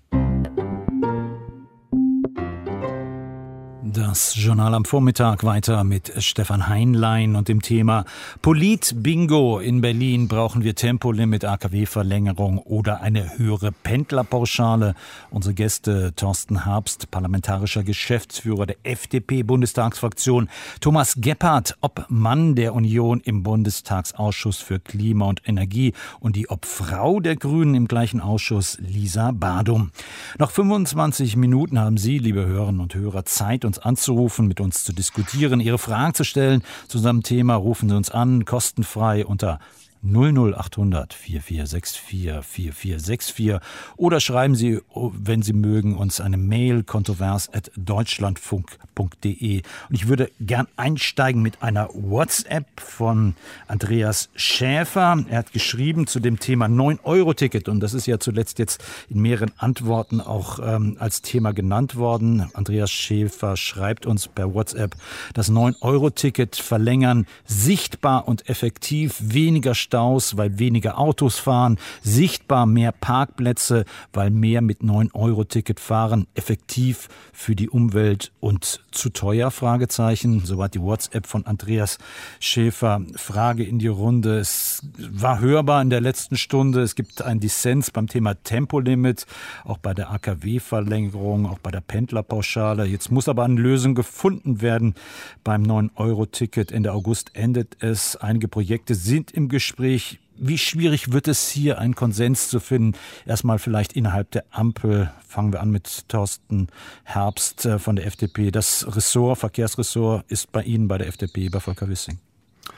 Speaker 2: Das Journal am Vormittag weiter mit Stefan Heinlein und dem Thema Polit-Bingo. In Berlin brauchen wir Tempolimit, A K W-Verlängerung oder eine höhere Pendlerpauschale. Unsere Gäste Thorsten Herbst, parlamentarischer Geschäftsführer der F D P-Bundestagsfraktion, Thomas Gebhardt, Obmann der Union im Bundestagsausschuss für Klima und Energie und die Obfrau der Grünen im gleichen Ausschuss, Lisa Badum. Noch fünfundzwanzig Minuten haben Sie, liebe Hörerinnen und Hörer, Zeit, uns anzurufen, mit uns zu diskutieren, Ihre Fragen zu stellen zu unserem Thema. Rufen Sie uns an, kostenfrei unter null null achthundert vierundvierzig sechsundvierzig vierundvierzig sechsundvierzig oder schreiben Sie, wenn Sie mögen, uns eine Mail kontrovers at deutschlandfunk punkt de. Und ich würde gern einsteigen mit einer WhatsApp von Andreas Schäfer. Er hat geschrieben zu dem Thema neun Euro Ticket und das ist ja zuletzt jetzt in mehreren Antworten auch ähm, als Thema genannt worden. Andreas Schäfer schreibt uns per WhatsApp, das neun Euro Ticket verlängern, sichtbar und effektiv, weniger Staus, weil weniger Autos fahren, sichtbar mehr Parkplätze, weil mehr mit neun Euro Ticket fahren, effektiv für die Umwelt und zu teuer, Fragezeichen. Soweit die WhatsApp von Andreas Schäfer. Frage in die Runde. Es war hörbar in der letzten Stunde. Es gibt einen Dissens beim Thema Tempolimit, auch bei der A K W-Verlängerung, auch bei der Pendlerpauschale. Jetzt muss aber eine Lösung gefunden werden beim neun Euro Ticket. Ende August endet es. Einige Projekte sind im Gespräch. Wie schwierig wird es hier, einen Konsens zu finden? Erstmal vielleicht innerhalb der Ampel. Fangen wir an mit Thorsten Herbst von der F D P. Das Ressort, Verkehrsressort, ist bei Ihnen bei der F D P, bei Volker Wissing.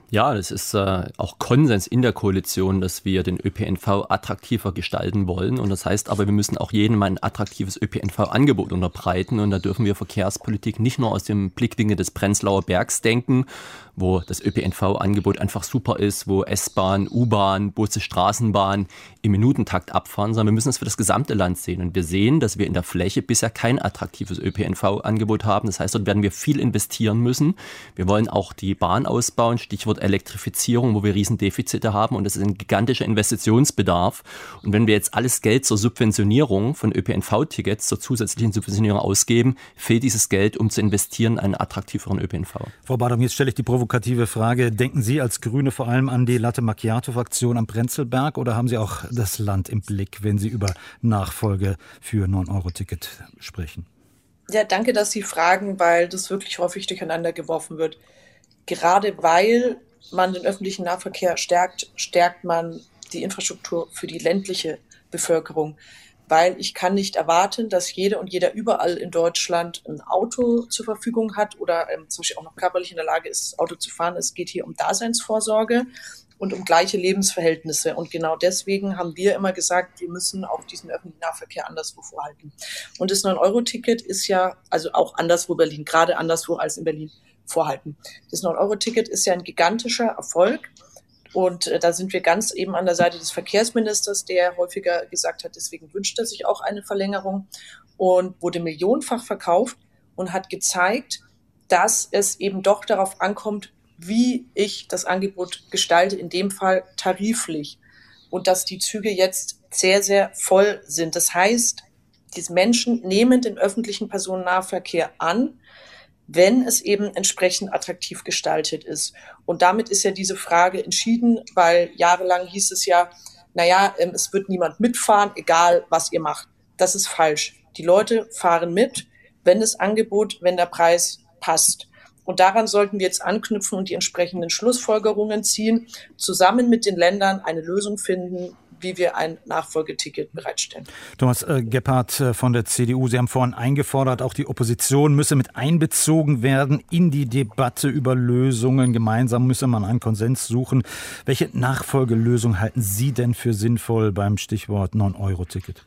Speaker 5: Ja, das ist äh, auch Konsens in der Koalition, dass wir den Ö P N V attraktiver gestalten wollen. Und das heißt aber, wir müssen auch jedem ein attraktives Ö P N V-Angebot unterbreiten. Und da dürfen wir Verkehrspolitik nicht nur aus dem Blickwinkel des Prenzlauer Bergs denken, wo das Ö P N V-Angebot einfach super ist, wo S-Bahn, U-Bahn, Busse, Straßenbahn im Minutentakt abfahren, sondern wir müssen es für das gesamte Land sehen. Und wir sehen, dass wir in der Fläche bisher kein attraktives Ö P N V-Angebot haben. Das heißt, dort werden wir viel investieren müssen. Wir wollen auch die Bahn ausbauen, Stichwort Elektrifizierung, wo wir Riesendefizite haben, und das ist ein gigantischer Investitionsbedarf. Und wenn wir jetzt alles Geld zur Subventionierung von Ö P N V-Tickets, zur zusätzlichen Subventionierung ausgeben, fehlt dieses Geld, um zu investieren in einen attraktiveren Ö P N V.
Speaker 2: Frau Badam, jetzt stelle ich die provokative Frage. Denken Sie als Grüne vor allem an die Latte Macchiato-Fraktion am Prenzlberg oder haben Sie auch das Land im Blick, wenn Sie über Nachfolge für neun Euro Ticket sprechen?
Speaker 3: Ja, danke, dass Sie fragen, weil das wirklich häufig durcheinander geworfen wird. Gerade weil man den öffentlichen Nahverkehr stärkt, stärkt man die Infrastruktur für die ländliche Bevölkerung. Weil ich kann nicht erwarten, dass jede und jeder überall in Deutschland ein Auto zur Verfügung hat oder ähm, zum Beispiel auch noch körperlich in der Lage ist, das Auto zu fahren. Es geht hier um Daseinsvorsorge und um gleiche Lebensverhältnisse. Und genau deswegen haben wir immer gesagt, wir müssen auch diesen öffentlichen Nahverkehr anderswo vorhalten. Und das neun Euro Ticket ist ja, also auch anderswo Berlin, gerade anderswo als in Berlin, vorhalten. Das neun Euro Ticket ist ja ein gigantischer Erfolg. Und äh, da sind wir ganz eben an der Seite des Verkehrsministers, der häufiger gesagt hat, deswegen wünscht er sich auch eine Verlängerung, und wurde millionenfach verkauft und hat gezeigt, dass es eben doch darauf ankommt, wie ich das Angebot gestalte, in dem Fall tariflich, und dass die Züge jetzt sehr, sehr voll sind. Das heißt, die Menschen nehmen den öffentlichen Personennahverkehr an, wenn es eben entsprechend attraktiv gestaltet ist. Und damit ist ja diese Frage entschieden, weil jahrelang hieß es ja, naja, es wird niemand mitfahren, egal was ihr macht. Das ist falsch. Die Leute fahren mit, wenn das Angebot, wenn der Preis passt. Und daran sollten wir jetzt anknüpfen und die entsprechenden Schlussfolgerungen ziehen, zusammen mit den Ländern eine Lösung finden, wie wir ein Nachfolgeticket bereitstellen.
Speaker 2: Thomas äh, Gebhardt äh, von der C D U, Sie haben vorhin eingefordert, auch die Opposition müsse mit einbezogen werden in die Debatte über Lösungen. Gemeinsam müsse man einen Konsens suchen. Welche Nachfolgelösung halten Sie denn für sinnvoll beim Stichwort neun Euro Ticket?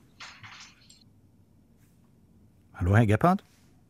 Speaker 2: Hallo, Herr Gebhardt?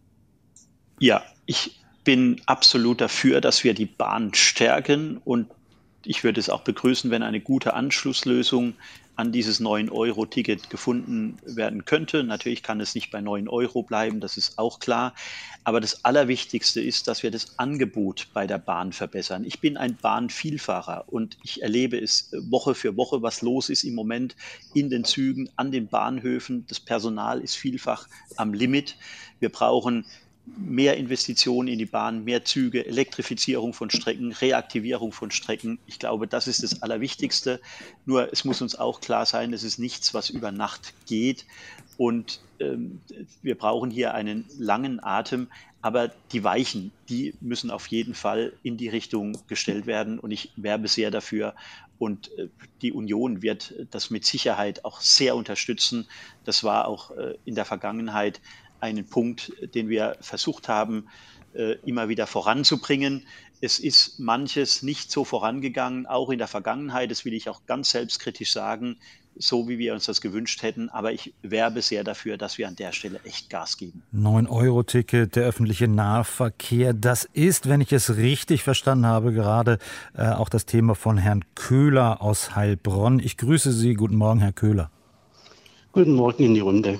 Speaker 4: Ja, ich bin absolut dafür, dass wir die Bahn stärken, und ich würde es auch begrüßen, wenn eine gute Anschlusslösung an dieses neun Euro Ticket gefunden werden könnte. Natürlich kann es nicht bei neun Euro bleiben, das ist auch klar. Aber das Allerwichtigste ist, dass wir das Angebot bei der Bahn verbessern. Ich bin ein Bahnvielfahrer und ich erlebe es Woche für Woche, was los ist im Moment in den Zügen, an den Bahnhöfen. Das Personal ist vielfach am Limit. Wir brauchen mehr Investitionen in die Bahn, mehr Züge, Elektrifizierung von Strecken, Reaktivierung von Strecken. Ich glaube, das ist das Allerwichtigste. Nur es muss uns auch klar sein, es ist nichts, was über Nacht geht. Und ähm, wir brauchen hier einen langen Atem. Aber die Weichen, die müssen auf jeden Fall in die Richtung gestellt werden. Und ich werbe sehr dafür. Und äh, die Union wird das mit Sicherheit auch sehr unterstützen. Das war auch äh, in der Vergangenheit einen Punkt, den wir versucht haben, immer wieder voranzubringen. Es ist manches nicht so vorangegangen, auch in der Vergangenheit, das will ich auch ganz selbstkritisch sagen, so wie wir uns das gewünscht hätten. Aber ich werbe sehr dafür, dass wir an der Stelle echt Gas geben.
Speaker 2: neun Euro Ticket, der öffentliche Nahverkehr, das ist, wenn ich es richtig verstanden habe, gerade äh, auch das Thema von Herrn Köhler aus Heilbronn. Ich grüße Sie. Guten Morgen, Herr Köhler.
Speaker 16: Guten Morgen in die Runde.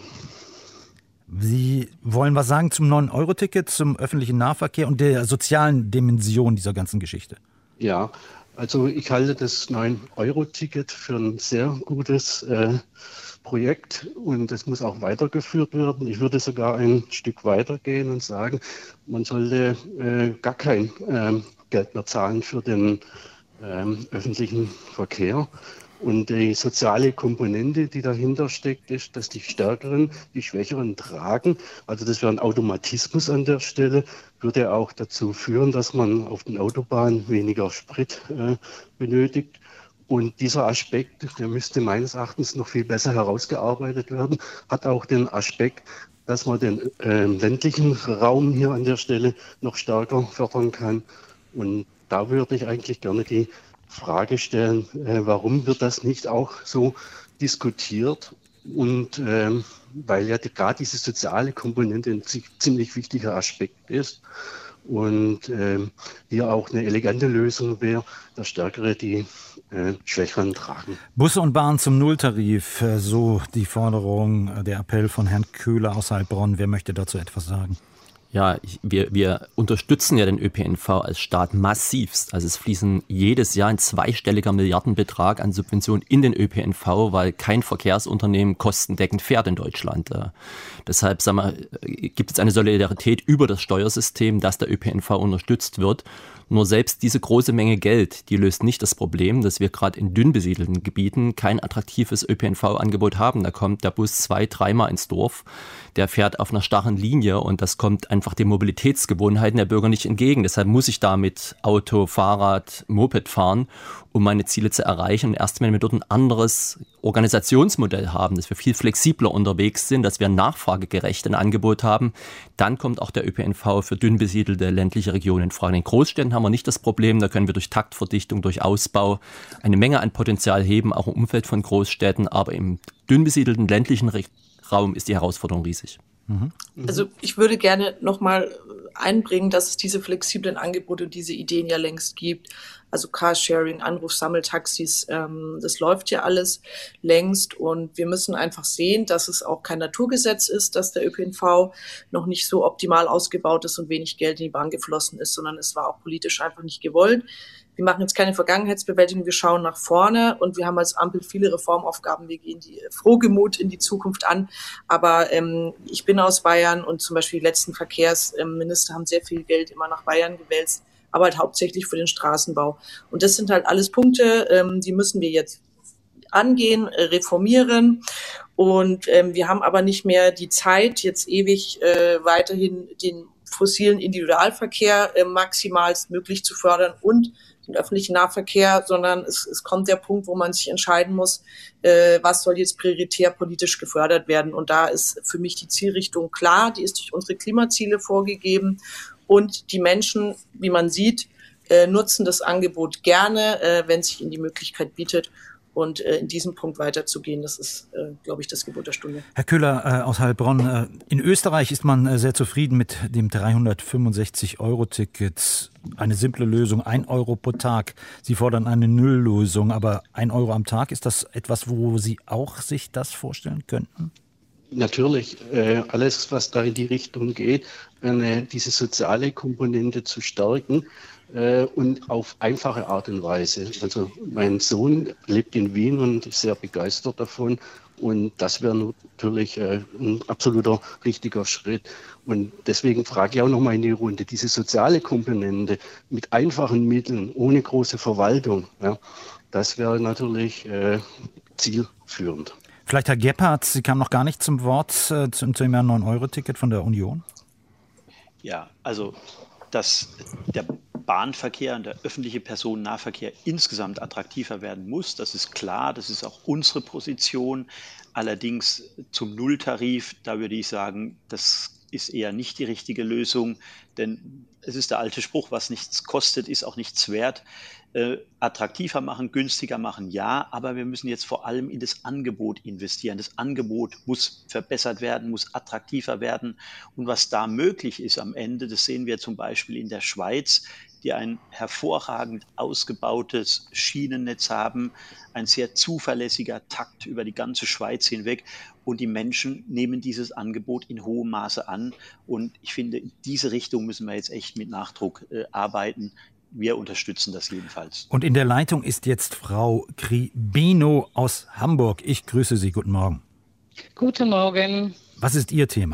Speaker 2: Sie wollen was sagen zum neun Euro Ticket, zum öffentlichen Nahverkehr und der sozialen Dimension dieser ganzen Geschichte?
Speaker 16: Ja, also ich halte das neun Euro Ticket für ein sehr gutes äh, Projekt und es muss auch weitergeführt werden. Ich würde sogar ein Stück weitergehen und sagen, man sollte äh, gar kein äh, Geld mehr zahlen für den äh, öffentlichen Verkehr. Und die soziale Komponente, die dahinter steckt, ist, dass die Stärkeren die Schwächeren tragen. Also das wäre ein Automatismus an der Stelle, würde auch dazu führen, dass man auf den Autobahnen weniger Sprit äh, benötigt. Und dieser Aspekt, der müsste meines Erachtens noch viel besser herausgearbeitet werden, hat auch den Aspekt, dass man den äh, ländlichen Raum hier an der Stelle noch stärker fördern kann. Und da würde ich eigentlich gerne die Frage stellen, äh, warum wird das nicht auch so diskutiert? Und ähm, weil ja die, gerade diese soziale Komponente ein ziemlich wichtiger Aspekt ist und ähm, hier auch eine elegante Lösung wäre, dass Stärkere die äh, Schwächeren tragen.
Speaker 2: Busse und Bahn zum Nulltarif, äh, so die Forderung, äh, der Appell von Herrn Köhler aus Heilbronn. Wer möchte dazu etwas sagen?
Speaker 5: Ja, ich, wir, wir unterstützen ja den Ö P N V als Staat massivst. Also es fließen jedes Jahr ein zweistelliger Milliardenbetrag an Subventionen in den Ö P N V, weil kein Verkehrsunternehmen kostendeckend fährt in Deutschland. Äh, deshalb sagen wir, gibt es eine Solidarität über das Steuersystem, dass der Ö P N V unterstützt wird. Nur selbst diese große Menge Geld, die löst nicht das Problem, dass wir gerade in dünn besiedelten Gebieten kein attraktives Ö P N V-Angebot haben. Da kommt der Bus zwei, dreimal ins Dorf, der fährt auf einer starren Linie und das kommt einfach den Mobilitätsgewohnheiten der Bürger nicht entgegen. Deshalb muss ich da mit Auto, Fahrrad, Moped fahren, um meine Ziele zu erreichen. Und erst wenn wir dort ein anderes Organisationsmodell haben, dass wir viel flexibler unterwegs sind, dass wir nachfragegerecht ein Angebot haben, dann kommt auch der Ö P N V für dünn besiedelte ländliche Regionen in Frage. In Großstädten haben wir nicht das Problem, da können wir durch Taktverdichtung, durch Ausbau eine Menge an Potenzial heben, auch im Umfeld von Großstädten, aber im dünn besiedelten ländlichen Raum ist die Herausforderung riesig.
Speaker 3: Also ich würde gerne nochmal einbringen, dass es diese flexiblen Angebote und diese Ideen ja längst gibt. Also Carsharing, Anrufsammeltaxis, ähm, das läuft ja alles längst und wir müssen einfach sehen, dass es auch kein Naturgesetz ist, dass der Ö P N V noch nicht so optimal ausgebaut ist und wenig Geld in die Bahn geflossen ist, sondern es war auch politisch einfach nicht gewollt. Wir machen jetzt keine Vergangenheitsbewältigung, wir schauen nach vorne und wir haben als Ampel viele Reformaufgaben. Wir gehen die frohgemut in die Zukunft an. Aber ähm, ich bin aus Bayern und zum Beispiel die letzten Verkehrsminister haben sehr viel Geld immer nach Bayern gewälzt, aber halt hauptsächlich für den Straßenbau. Und das sind halt alles Punkte, ähm, die müssen wir jetzt angehen, äh, reformieren. Und ähm, wir haben aber nicht mehr die Zeit, jetzt ewig äh, weiterhin den fossilen Individualverkehr äh, maximalst möglich zu fördern und den öffentlichen Nahverkehr, sondern es, es kommt der Punkt, wo man sich entscheiden muss, äh, was soll jetzt prioritär politisch gefördert werden. Und da ist für mich die Zielrichtung klar, die ist durch unsere Klimaziele vorgegeben. Und die Menschen, wie man sieht, äh, nutzen das Angebot gerne, äh, wenn sich ihnen die Möglichkeit bietet. Und äh, in diesem Punkt weiterzugehen, das ist, äh, glaube ich, das Gebot der Stunde.
Speaker 2: Herr Köhler äh, aus Heilbronn, äh, in Österreich ist man äh, sehr zufrieden mit dem dreihundertfünfundsechzig Euro Ticket. Eine simple Lösung, ein Euro pro Tag. Sie fordern eine Nulllösung, aber ein Euro am Tag, ist das etwas, wo Sie auch sich das vorstellen könnten?
Speaker 16: Natürlich, äh, alles, was da in die Richtung geht, eine, diese soziale Komponente zu stärken äh, und auf einfache Art und Weise. Also mein Sohn lebt in Wien und ist sehr begeistert davon und das wäre natürlich äh, ein absoluter richtiger Schritt. Und deswegen frage ich auch nochmal in die Runde, diese soziale Komponente mit einfachen Mitteln, ohne große Verwaltung, ja, das wäre natürlich äh, zielführend.
Speaker 2: Vielleicht Herr Gebhardt, Sie kamen noch gar nicht zum Wort äh, zum Thema neun Euro Ticket von der Union.
Speaker 4: Ja, also dass der Bahnverkehr und der öffentliche Personennahverkehr insgesamt attraktiver werden muss, das ist klar, das ist auch unsere Position. Allerdings zum Nulltarif, da würde ich sagen, das ist eher nicht die richtige Lösung, denn es ist der alte Spruch, was nichts kostet, ist auch nichts wert. Äh, attraktiver machen, günstiger machen, ja, aber wir müssen jetzt vor allem in das Angebot investieren. Das Angebot muss verbessert werden, muss attraktiver werden und was da möglich ist am Ende, das sehen wir zum Beispiel in der Schweiz, die ein hervorragend ausgebautes Schienennetz haben, ein sehr zuverlässiger Takt über die ganze Schweiz hinweg und die Menschen nehmen dieses Angebot in hohem Maße an und ich finde, in diese Richtung müssen wir jetzt echt mit Nachdruck äh, arbeiten. Wir unterstützen das jedenfalls.
Speaker 2: Und in der Leitung ist jetzt Frau Gribeno aus Hamburg. Ich grüße Sie. Guten Morgen.
Speaker 17: Guten Morgen.
Speaker 2: Was ist Ihr Thema?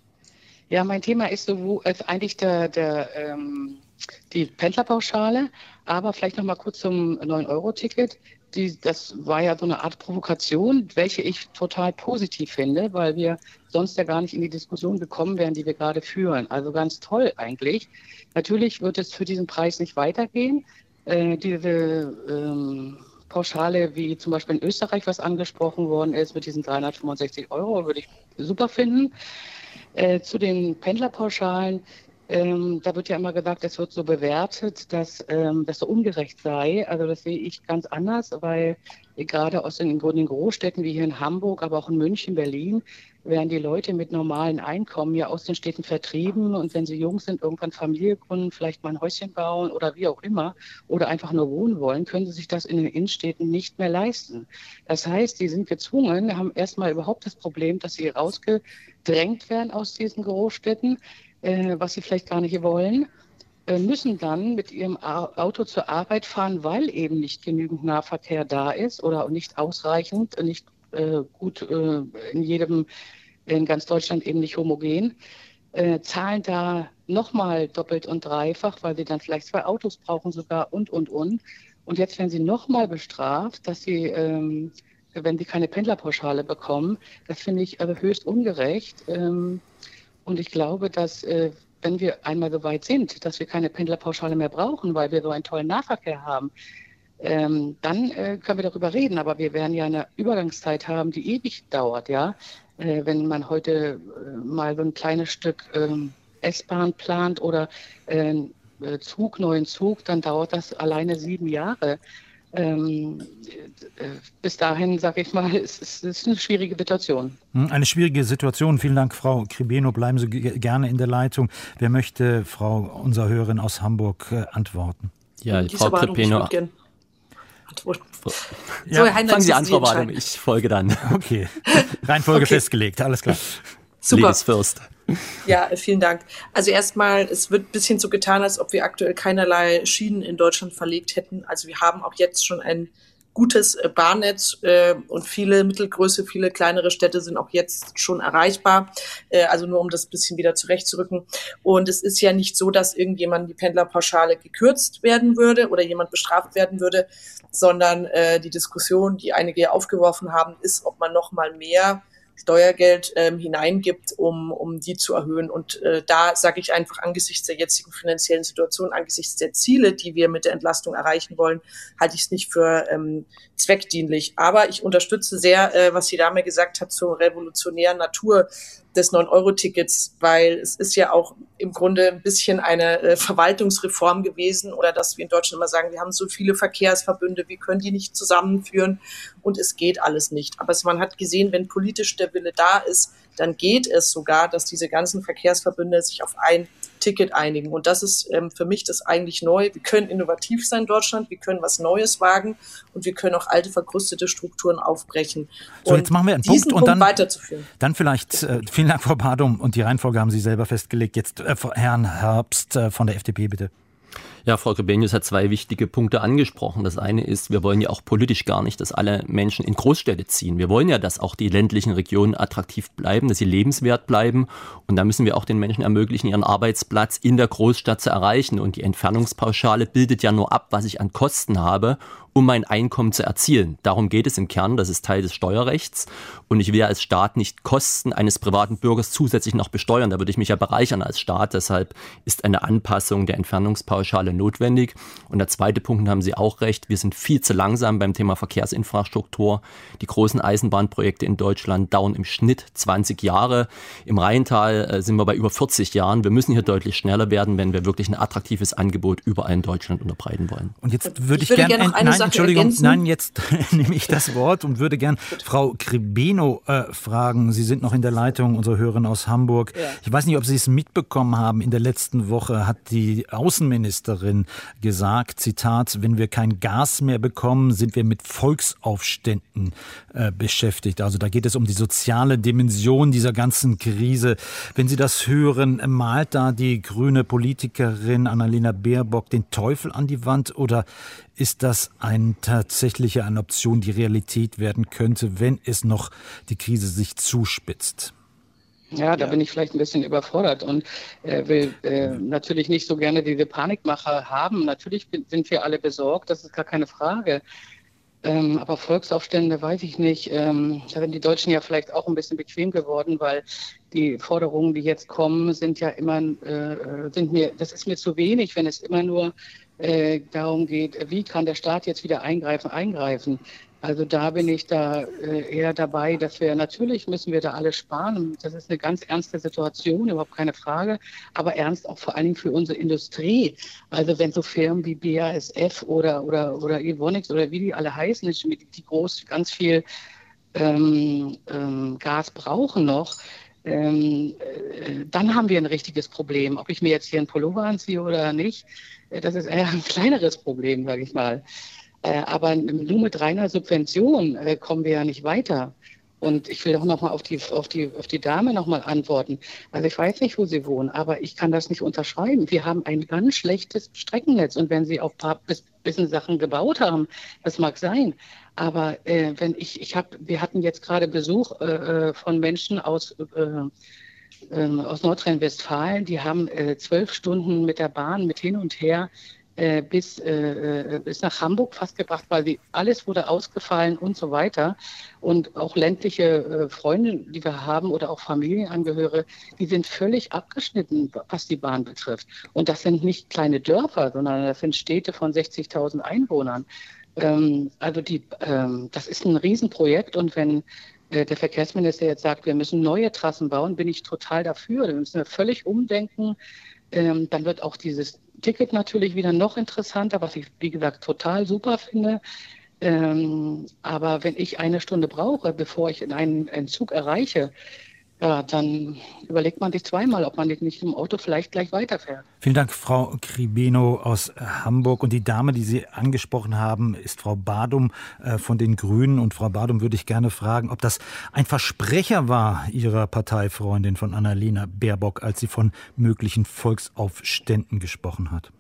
Speaker 17: Ja, mein Thema ist so äh, eigentlich der, der, ähm, die Pendlerpauschale, aber vielleicht noch mal kurz zum neun Euro Ticket. Die, das war ja so eine Art Provokation, welche ich total positiv finde, weil wir sonst ja gar nicht in die Diskussion gekommen wären, die wir gerade führen. Also ganz toll eigentlich. Natürlich wird es für diesen Preis nicht weitergehen. Äh, diese ähm, Pauschale, wie zum Beispiel in Österreich, was angesprochen worden ist, mit diesen dreihundertfünfundsechzig Euro, würde ich super finden. Äh, zu den Pendlerpauschalen Ähm, da wird ja immer gesagt, es wird so bewertet, dass ähm, das so ungerecht sei. Also das sehe ich ganz anders, weil gerade aus den, den Großstädten wie hier in Hamburg, aber auch in München, Berlin, werden die Leute mit normalen Einkommen ja aus den Städten vertrieben. Und wenn sie jung sind, irgendwann Familie gründen, vielleicht mal ein Häuschen bauen oder wie auch immer, oder einfach nur wohnen wollen, können sie sich das in den Innenstädten nicht mehr leisten. Das heißt, sie sind gezwungen, haben erstmal überhaupt das Problem, dass sie rausgedrängt werden aus diesen Großstädten, äh, was sie vielleicht gar nicht wollen, äh, müssen dann mit ihrem Auto zur Arbeit fahren, weil eben nicht genügend Nahverkehr da ist oder nicht ausreichend, nicht äh, gut äh, in jedem, in ganz Deutschland eben nicht homogen, äh, zahlen da nochmal doppelt und dreifach, weil sie dann vielleicht zwei Autos brauchen sogar und, und, und. Und jetzt werden sie nochmal bestraft, dass sie, ähm, wenn sie keine Pendlerpauschale bekommen. Das finde ich äh, höchst ungerecht. Ähm, und ich glaube, dass äh, wenn wir einmal so weit sind, dass wir keine Pendlerpauschale mehr brauchen, weil wir so einen tollen Nahverkehr haben, ähm, dann äh, können wir darüber reden. Aber wir werden ja eine Übergangszeit haben, die ewig dauert, ja. Äh, wenn man heute äh, mal so ein kleines Stück äh, S-Bahn plant oder äh, Zug, neuen Zug, dann dauert das alleine sieben Jahre. Ähm, äh, bis dahin, sage ich mal, es ist, es ist eine schwierige Situation.
Speaker 2: Eine schwierige Situation. Vielen Dank, Frau Kribeno. Bleiben Sie g- gerne in der Leitung. Wer möchte, Frau, unsere Hörerin aus Hamburg, äh, antworten?
Speaker 5: Ja, Frau Kribeno.
Speaker 3: Antworten.
Speaker 5: Ja, so, fangen Sie an, Frau Wadem, ich folge dann.
Speaker 2: Okay, Reihenfolge okay. festgelegt, alles klar.
Speaker 3: Super.
Speaker 5: Ladies first.
Speaker 3: Ja, vielen Dank. Also erstmal, es wird ein bisschen so getan, als ob wir aktuell keinerlei Schienen in Deutschland verlegt hätten. Also wir haben auch jetzt schon ein gutes Bahnnetz äh, und viele mittelgroße, viele kleinere Städte sind auch jetzt schon erreichbar. Äh, also nur um das ein bisschen wieder zurechtzurücken. Und es ist ja nicht so, dass irgendjemand die Pendlerpauschale gekürzt werden würde oder jemand bestraft werden würde, sondern äh, die Diskussion, die einige aufgeworfen haben, ist, ob man noch mal mehr Steuergeld ähm, hineingibt, um, um die zu erhöhen. Und äh, da sage ich einfach, angesichts der jetzigen finanziellen Situation, angesichts der Ziele, die wir mit der Entlastung erreichen wollen, halte ich es nicht für ähm, zweckdienlich. Aber ich unterstütze sehr, äh, was die Dame gesagt hat zur revolutionären Natur des neun Euro Tickets, weil es ist ja auch im Grunde ein bisschen eine äh, Verwaltungsreform gewesen oder dass wir in Deutschland immer sagen, wir haben so viele Verkehrsverbünde, wir können die nicht zusammenführen und es geht alles nicht. Aber man hat gesehen, wenn politisch der Wille da ist, dann geht es sogar, dass diese ganzen Verkehrsverbünde sich auf ein Ticket einigen. Und das ist ähm, für mich das eigentlich Neue. Wir können innovativ sein in Deutschland, wir können was Neues wagen und wir können auch alte, verkrustete Strukturen aufbrechen.
Speaker 2: So, jetzt machen wir einen Punkt und
Speaker 3: Punkt
Speaker 2: dann,
Speaker 3: weiterzuführen.
Speaker 2: Dann vielleicht, äh, vielen Dank, Frau Badum, und die Reihenfolge haben Sie selber festgelegt. Jetzt äh, Herrn Herbst äh, von der F D P, bitte.
Speaker 5: Ja, Frau Krebenius hat zwei wichtige Punkte angesprochen. Das eine ist, wir wollen ja auch politisch gar nicht, dass alle Menschen in Großstädte ziehen. Wir wollen ja, dass auch die ländlichen Regionen attraktiv bleiben, dass sie lebenswert bleiben. Und da müssen wir auch den Menschen ermöglichen, ihren Arbeitsplatz in der Großstadt zu erreichen. Und die Entfernungspauschale bildet ja nur ab, was ich an Kosten habe, um mein Einkommen zu erzielen. Darum geht es im Kern, das ist Teil des Steuerrechts. Und ich will ja als Staat nicht Kosten eines privaten Bürgers zusätzlich noch besteuern. Da würde ich mich ja bereichern als Staat. Deshalb ist eine Anpassung der Entfernungspauschale notwendig. Und der zweite Punkt, haben Sie auch recht, wir sind viel zu langsam beim Thema Verkehrsinfrastruktur. Die großen Eisenbahnprojekte in Deutschland dauern im Schnitt zwanzig Jahre. Im Rheintal äh, sind wir bei über vierzig Jahren. Wir müssen hier deutlich schneller werden, wenn wir wirklich ein attraktives Angebot überall in Deutschland unterbreiten wollen.
Speaker 2: Und jetzt würde ich,
Speaker 3: ich würde
Speaker 2: gerne
Speaker 3: gern ein,
Speaker 2: nein, Entschuldigung, ergänzen. nein, jetzt nehme ich das Wort und würde gern Frau Kribeno äh, fragen. Sie sind noch in der Leitung, unsere Hörerin aus Hamburg. Ja. Ich weiß nicht, ob Sie es mitbekommen haben. In der letzten Woche hat die Außenministerin gesagt, Zitat, wenn wir kein Gas mehr bekommen, sind wir mit Volksaufständen äh, beschäftigt. Also da geht es um die soziale Dimension dieser ganzen Krise. Wenn Sie das hören, malt da die grüne Politikerin Annalena Baerbock den Teufel an die Wand oder ist das ein tatsächlich eine Option, die Realität werden könnte, wenn es noch die Krise sich zuspitzt?
Speaker 17: Ja, da ja. bin ich vielleicht ein bisschen überfordert und äh, will äh, natürlich nicht so gerne diese Panikmache haben. Natürlich sind wir alle besorgt, das ist gar keine Frage. Ähm, aber Volksaufstände weiß ich nicht. Ähm, da sind die Deutschen ja vielleicht auch ein bisschen bequem geworden, weil die Forderungen, die jetzt kommen, sind ja immer, äh, sind mir, das ist mir zu wenig, wenn es immer nur äh, darum geht, wie kann der Staat jetzt wieder eingreifen, eingreifen. Also da bin ich da äh, eher dabei, dass wir, natürlich müssen wir da alle sparen. Das ist eine ganz ernste Situation, überhaupt keine Frage. Aber ernst auch vor allen Dingen für unsere Industrie. Also wenn so Firmen wie B A S F oder, oder, oder Evonik oder wie die alle heißen, die groß ganz viel ähm, ähm, Gas brauchen noch, ähm, äh, dann haben wir ein richtiges Problem. Ob ich mir jetzt hier einen Pullover anziehe oder nicht, äh, das ist eher ein kleineres Problem, sage ich mal. Äh, aber nur mit reiner Subvention äh, kommen wir ja nicht weiter. Und ich will auch nochmal auf die, auf die, auf die Dame nochmal antworten. Also ich weiß nicht, wo sie wohnen, aber ich kann das nicht unterschreiben. Wir haben ein ganz schlechtes Streckennetz. Und wenn sie auf ein paar bis, bisschen Sachen gebaut haben, das mag sein. Aber äh, wenn ich, ich habe, wir hatten jetzt gerade Besuch äh, von Menschen aus, äh, äh, aus Nordrhein-Westfalen, die haben äh, zwölf Stunden mit der Bahn mit hin und her Äh, bis, äh, bis nach Hamburg fast gebracht, weil die, alles wurde ausgefallen und so weiter. Und auch ländliche äh, Freunde, die wir haben oder auch Familienangehörige, die sind völlig abgeschnitten, was die Bahn betrifft. Und das sind nicht kleine Dörfer, sondern das sind Städte von sechzigtausend Einwohnern. Ähm, also die, ähm, das ist ein Riesenprojekt und wenn äh, der Verkehrsminister jetzt sagt, wir müssen neue Trassen bauen, bin ich total dafür. Da müssen wir völlig umdenken. Ähm, dann wird auch dieses Ticket natürlich wieder noch interessanter, was ich, wie gesagt, total super finde. Ähm, aber wenn ich eine Stunde brauche, bevor ich in einen, einen Zug erreiche, ja, dann überlegt man sich zweimal, ob man nicht im Auto vielleicht gleich weiterfährt.
Speaker 2: Vielen Dank, Frau Kribeno aus Hamburg. Und die Dame, die Sie angesprochen haben, ist Frau Badum äh, von den Grünen. Und Frau Badum würde ich gerne fragen, ob das ein Versprecher war Ihrer Parteifreundin von Annalena Baerbock, als sie von möglichen Volksaufständen gesprochen hat.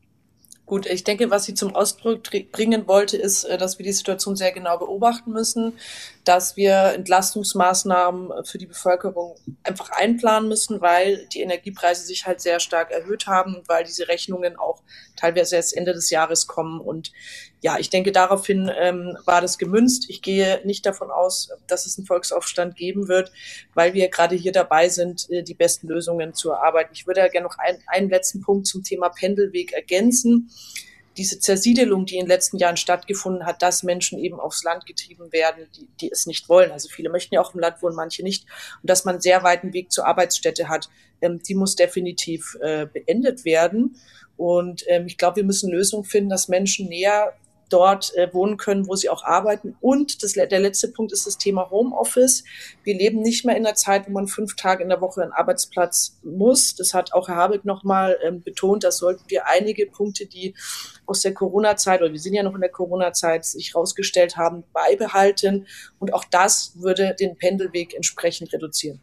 Speaker 3: Gut, ich denke, was sie zum Ausdruck bringen wollte, ist, dass wir die Situation sehr genau beobachten müssen, dass wir Entlastungsmaßnahmen für die Bevölkerung einfach einplanen müssen, weil die Energiepreise sich halt sehr stark erhöht haben und weil diese Rechnungen auch teilweise erst Ende des Jahres kommen. Und ja, ich denke, daraufhin ähm, war das gemünzt. Ich gehe nicht davon aus, dass es einen Volksaufstand geben wird, weil wir gerade hier dabei sind, die besten Lösungen zu erarbeiten. Ich würde ja gerne noch ein, einen letzten Punkt zum Thema Pendelweg ergänzen. Diese Zersiedelung, die in den letzten Jahren stattgefunden hat, dass Menschen eben aufs Land getrieben werden, die, die es nicht wollen. Also viele möchten ja auch im Land wohnen, manche nicht. Und dass man einen sehr weiten Weg zur Arbeitsstätte hat, ähm, die muss definitiv äh, beendet werden. Und ähm, ich glaube, wir müssen Lösungen finden, dass Menschen näher dort äh, wohnen können, wo sie auch arbeiten. Und das, der letzte Punkt ist das Thema Homeoffice. Wir leben nicht mehr in einer Zeit, wo man fünf Tage in der Woche einen Arbeitsplatz muss. Das hat auch Herr Habeck nochmal ähm, betont. Das sollten wir einige Punkte, die aus der Corona-Zeit, oder wir sind ja noch in der Corona-Zeit, sich herausgestellt haben, beibehalten. Und auch das würde den Pendelweg entsprechend reduzieren.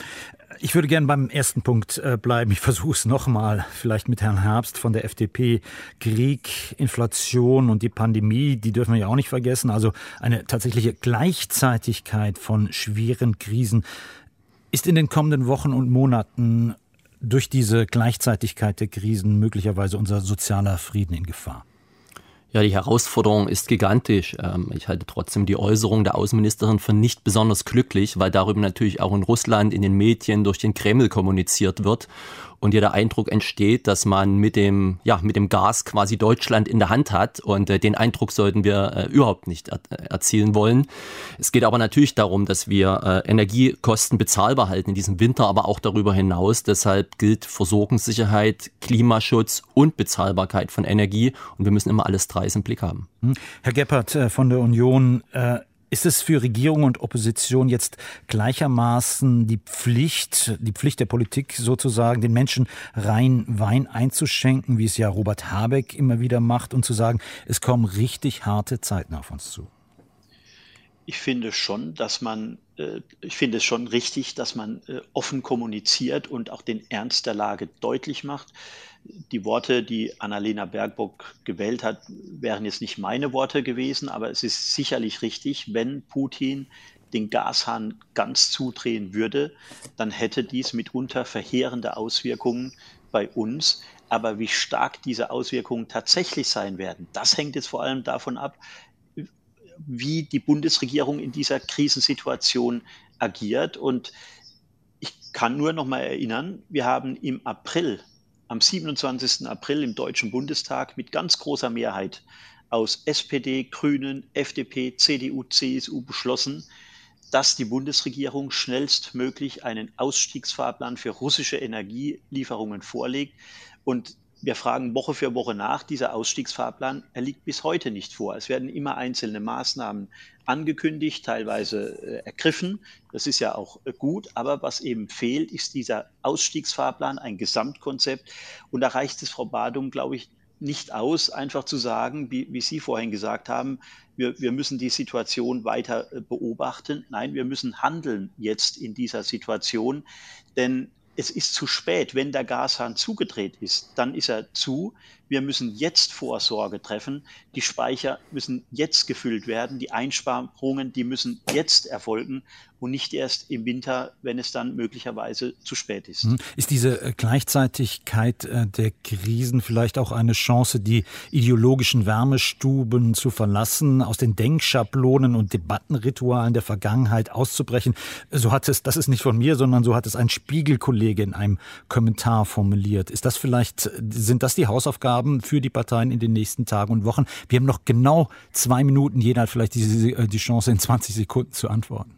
Speaker 2: Ich würde gerne beim ersten Punkt bleiben. Ich versuche es nochmal, vielleicht mit Herrn Herbst von der F D P. Krieg, Inflation und die Pandemie, die dürfen wir ja auch nicht vergessen. Also eine tatsächliche Gleichzeitigkeit von schweren Krisen. Ist in den kommenden Wochen und Monaten durch diese Gleichzeitigkeit der Krisen möglicherweise unser sozialer Frieden in Gefahr?
Speaker 5: Ja, die Herausforderung ist gigantisch. Ich halte trotzdem die Äußerung der Außenministerin für nicht besonders glücklich, weil darüber natürlich auch in Russland, in den Medien, durch den Kreml kommuniziert wird. Und hier der Eindruck entsteht, dass man mit dem, ja, mit dem Gas quasi Deutschland in der Hand hat. Und äh, den Eindruck sollten wir äh, überhaupt nicht er- erzielen wollen. Es geht aber natürlich darum, dass wir äh, Energiekosten bezahlbar halten in diesem Winter, aber auch darüber hinaus. Deshalb gilt Versorgungssicherheit, Klimaschutz und Bezahlbarkeit von Energie. Und wir müssen immer alles drei im Blick haben.
Speaker 2: Herr Gebhardt äh, von der Union, äh ist es für Regierung und Opposition jetzt gleichermaßen die Pflicht, die Pflicht der Politik sozusagen, den Menschen rein Wein einzuschenken, wie es ja Robert Habeck immer wieder macht, und zu sagen, es kommen richtig harte Zeiten auf uns zu?
Speaker 4: Ich finde schon, dass man, äh, ich finde es schon richtig, dass man äh, offen kommuniziert und auch den Ernst der Lage deutlich macht. Die Worte, die Annalena Baerbock gewählt hat, wären jetzt nicht meine Worte gewesen, aber es ist sicherlich richtig, wenn Putin den Gashahn ganz zudrehen würde, dann hätte dies mitunter verheerende Auswirkungen bei uns. Aber wie stark diese Auswirkungen tatsächlich sein werden, das hängt jetzt vor allem davon ab, wie die Bundesregierung in dieser Krisensituation agiert. Und ich kann nur noch mal erinnern, wir haben im April, am siebenundzwanzigsten April im Deutschen Bundestag mit ganz großer Mehrheit aus S P D, Grünen, F D P, C D U, C S U beschlossen, dass die Bundesregierung schnellstmöglich einen Ausstiegsfahrplan für russische Energielieferungen vorlegt. Und wir fragen Woche für Woche nach. Dieser Ausstiegsfahrplan, er liegt bis heute nicht vor. Es werden immer einzelne Maßnahmen angekündigt, teilweise äh, ergriffen. Das ist ja auch äh, gut. Aber was eben fehlt, ist dieser Ausstiegsfahrplan, ein Gesamtkonzept. Und da reicht es, Frau Badum, glaube ich, nicht aus, einfach zu sagen, wie, wie Sie vorhin gesagt haben, wir, wir müssen die Situation weiter äh, beobachten. Nein, wir müssen handeln jetzt in dieser Situation, denn es ist zu spät. Wenn der Gashahn zugedreht ist, dann ist er zu. Wir müssen jetzt Vorsorge treffen. Die Speicher müssen jetzt gefüllt werden. Die Einsparungen, die müssen jetzt erfolgen und nicht erst im Winter, wenn es dann möglicherweise zu spät ist.
Speaker 2: Ist diese Gleichzeitigkeit der Krisen vielleicht auch eine Chance, die ideologischen Wärmestuben zu verlassen, aus den Denkschablonen und Debattenritualen der Vergangenheit auszubrechen? So hat es, das ist nicht von mir, sondern so hat es ein Spiegelkollege in einem Kommentar formuliert. Ist das vielleicht, sind das die Hausaufgaben für die Parteien in den nächsten Tagen und Wochen? Wir haben noch genau zwei Minuten. Jeder hat vielleicht die, die Chance, in zwanzig Sekunden zu antworten.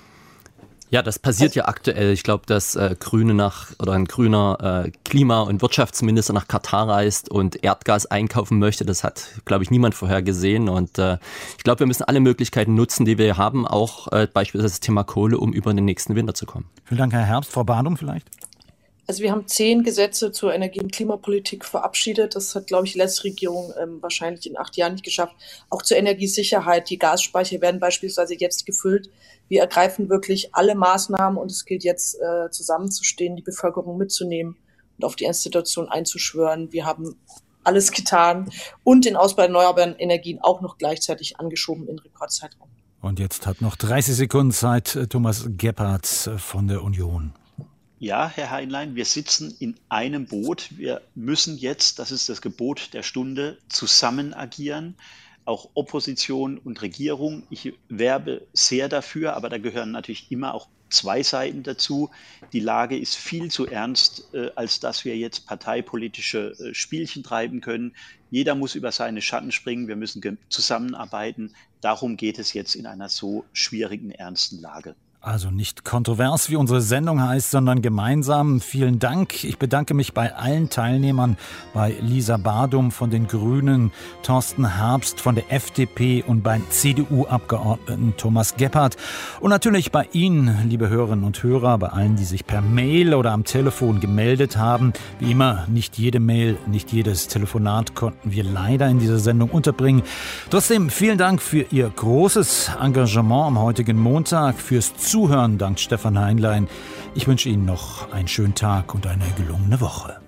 Speaker 5: Ja, das passiert ja aktuell. Ich glaube, dass äh, Grüne nach oder ein grüner äh, Klima- und Wirtschaftsminister nach Katar reist und Erdgas einkaufen möchte. Das hat, glaube ich, niemand vorher gesehen. Und äh, ich glaube, wir müssen alle Möglichkeiten nutzen, die wir haben, auch äh, beispielsweise das Thema Kohle, um über den nächsten Winter zu kommen.
Speaker 2: Vielen Dank, Herr Herbst. Frau Badum vielleicht?
Speaker 3: Also wir haben zehn Gesetze zur Energie- und Klimapolitik verabschiedet. Das hat, glaube ich, die letzte Regierung ähm, wahrscheinlich in acht Jahren nicht geschafft. Auch zur Energiesicherheit. Die Gasspeicher werden beispielsweise jetzt gefüllt. Wir ergreifen wirklich alle Maßnahmen und es gilt jetzt äh, zusammenzustehen, die Bevölkerung mitzunehmen und auf die Institution einzuschwören. Wir haben alles getan und den Ausbau der erneuerbaren Energien auch noch gleichzeitig angeschoben in Rekordzeitraum.
Speaker 2: Und jetzt hat noch dreißig Sekunden Zeit Thomas Gebhardt von der Union.
Speaker 4: Ja, Herr Heinlein, wir sitzen in einem Boot. Wir müssen jetzt, das ist das Gebot der Stunde, zusammen agieren. Auch Opposition und Regierung. Ich werbe sehr dafür, aber da gehören natürlich immer auch zwei Seiten dazu. Die Lage ist viel zu ernst, äh, als dass wir jetzt parteipolitische äh, Spielchen treiben können. Jeder muss über seine Schatten springen. Wir müssen ge- zusammenarbeiten. Darum geht es jetzt in einer so schwierigen, ernsten Lage.
Speaker 2: Also nicht kontrovers, wie unsere Sendung heißt, sondern gemeinsam. Vielen Dank. Ich bedanke mich bei allen Teilnehmern, bei Lisa Badum von den Grünen, Thorsten Herbst von der F D P und beim C D U-Abgeordneten Thomas Gebhardt. Und natürlich bei Ihnen, liebe Hörerinnen und Hörer, bei allen, die sich per Mail oder am Telefon gemeldet haben. Wie immer, nicht jede Mail, nicht jedes Telefonat konnten wir leider in dieser Sendung unterbringen. Trotzdem vielen Dank für Ihr großes Engagement am heutigen Montag, fürs Zuhören, dank Stefan Heinlein. Ich wünsche Ihnen noch einen schönen Tag und eine gelungene Woche.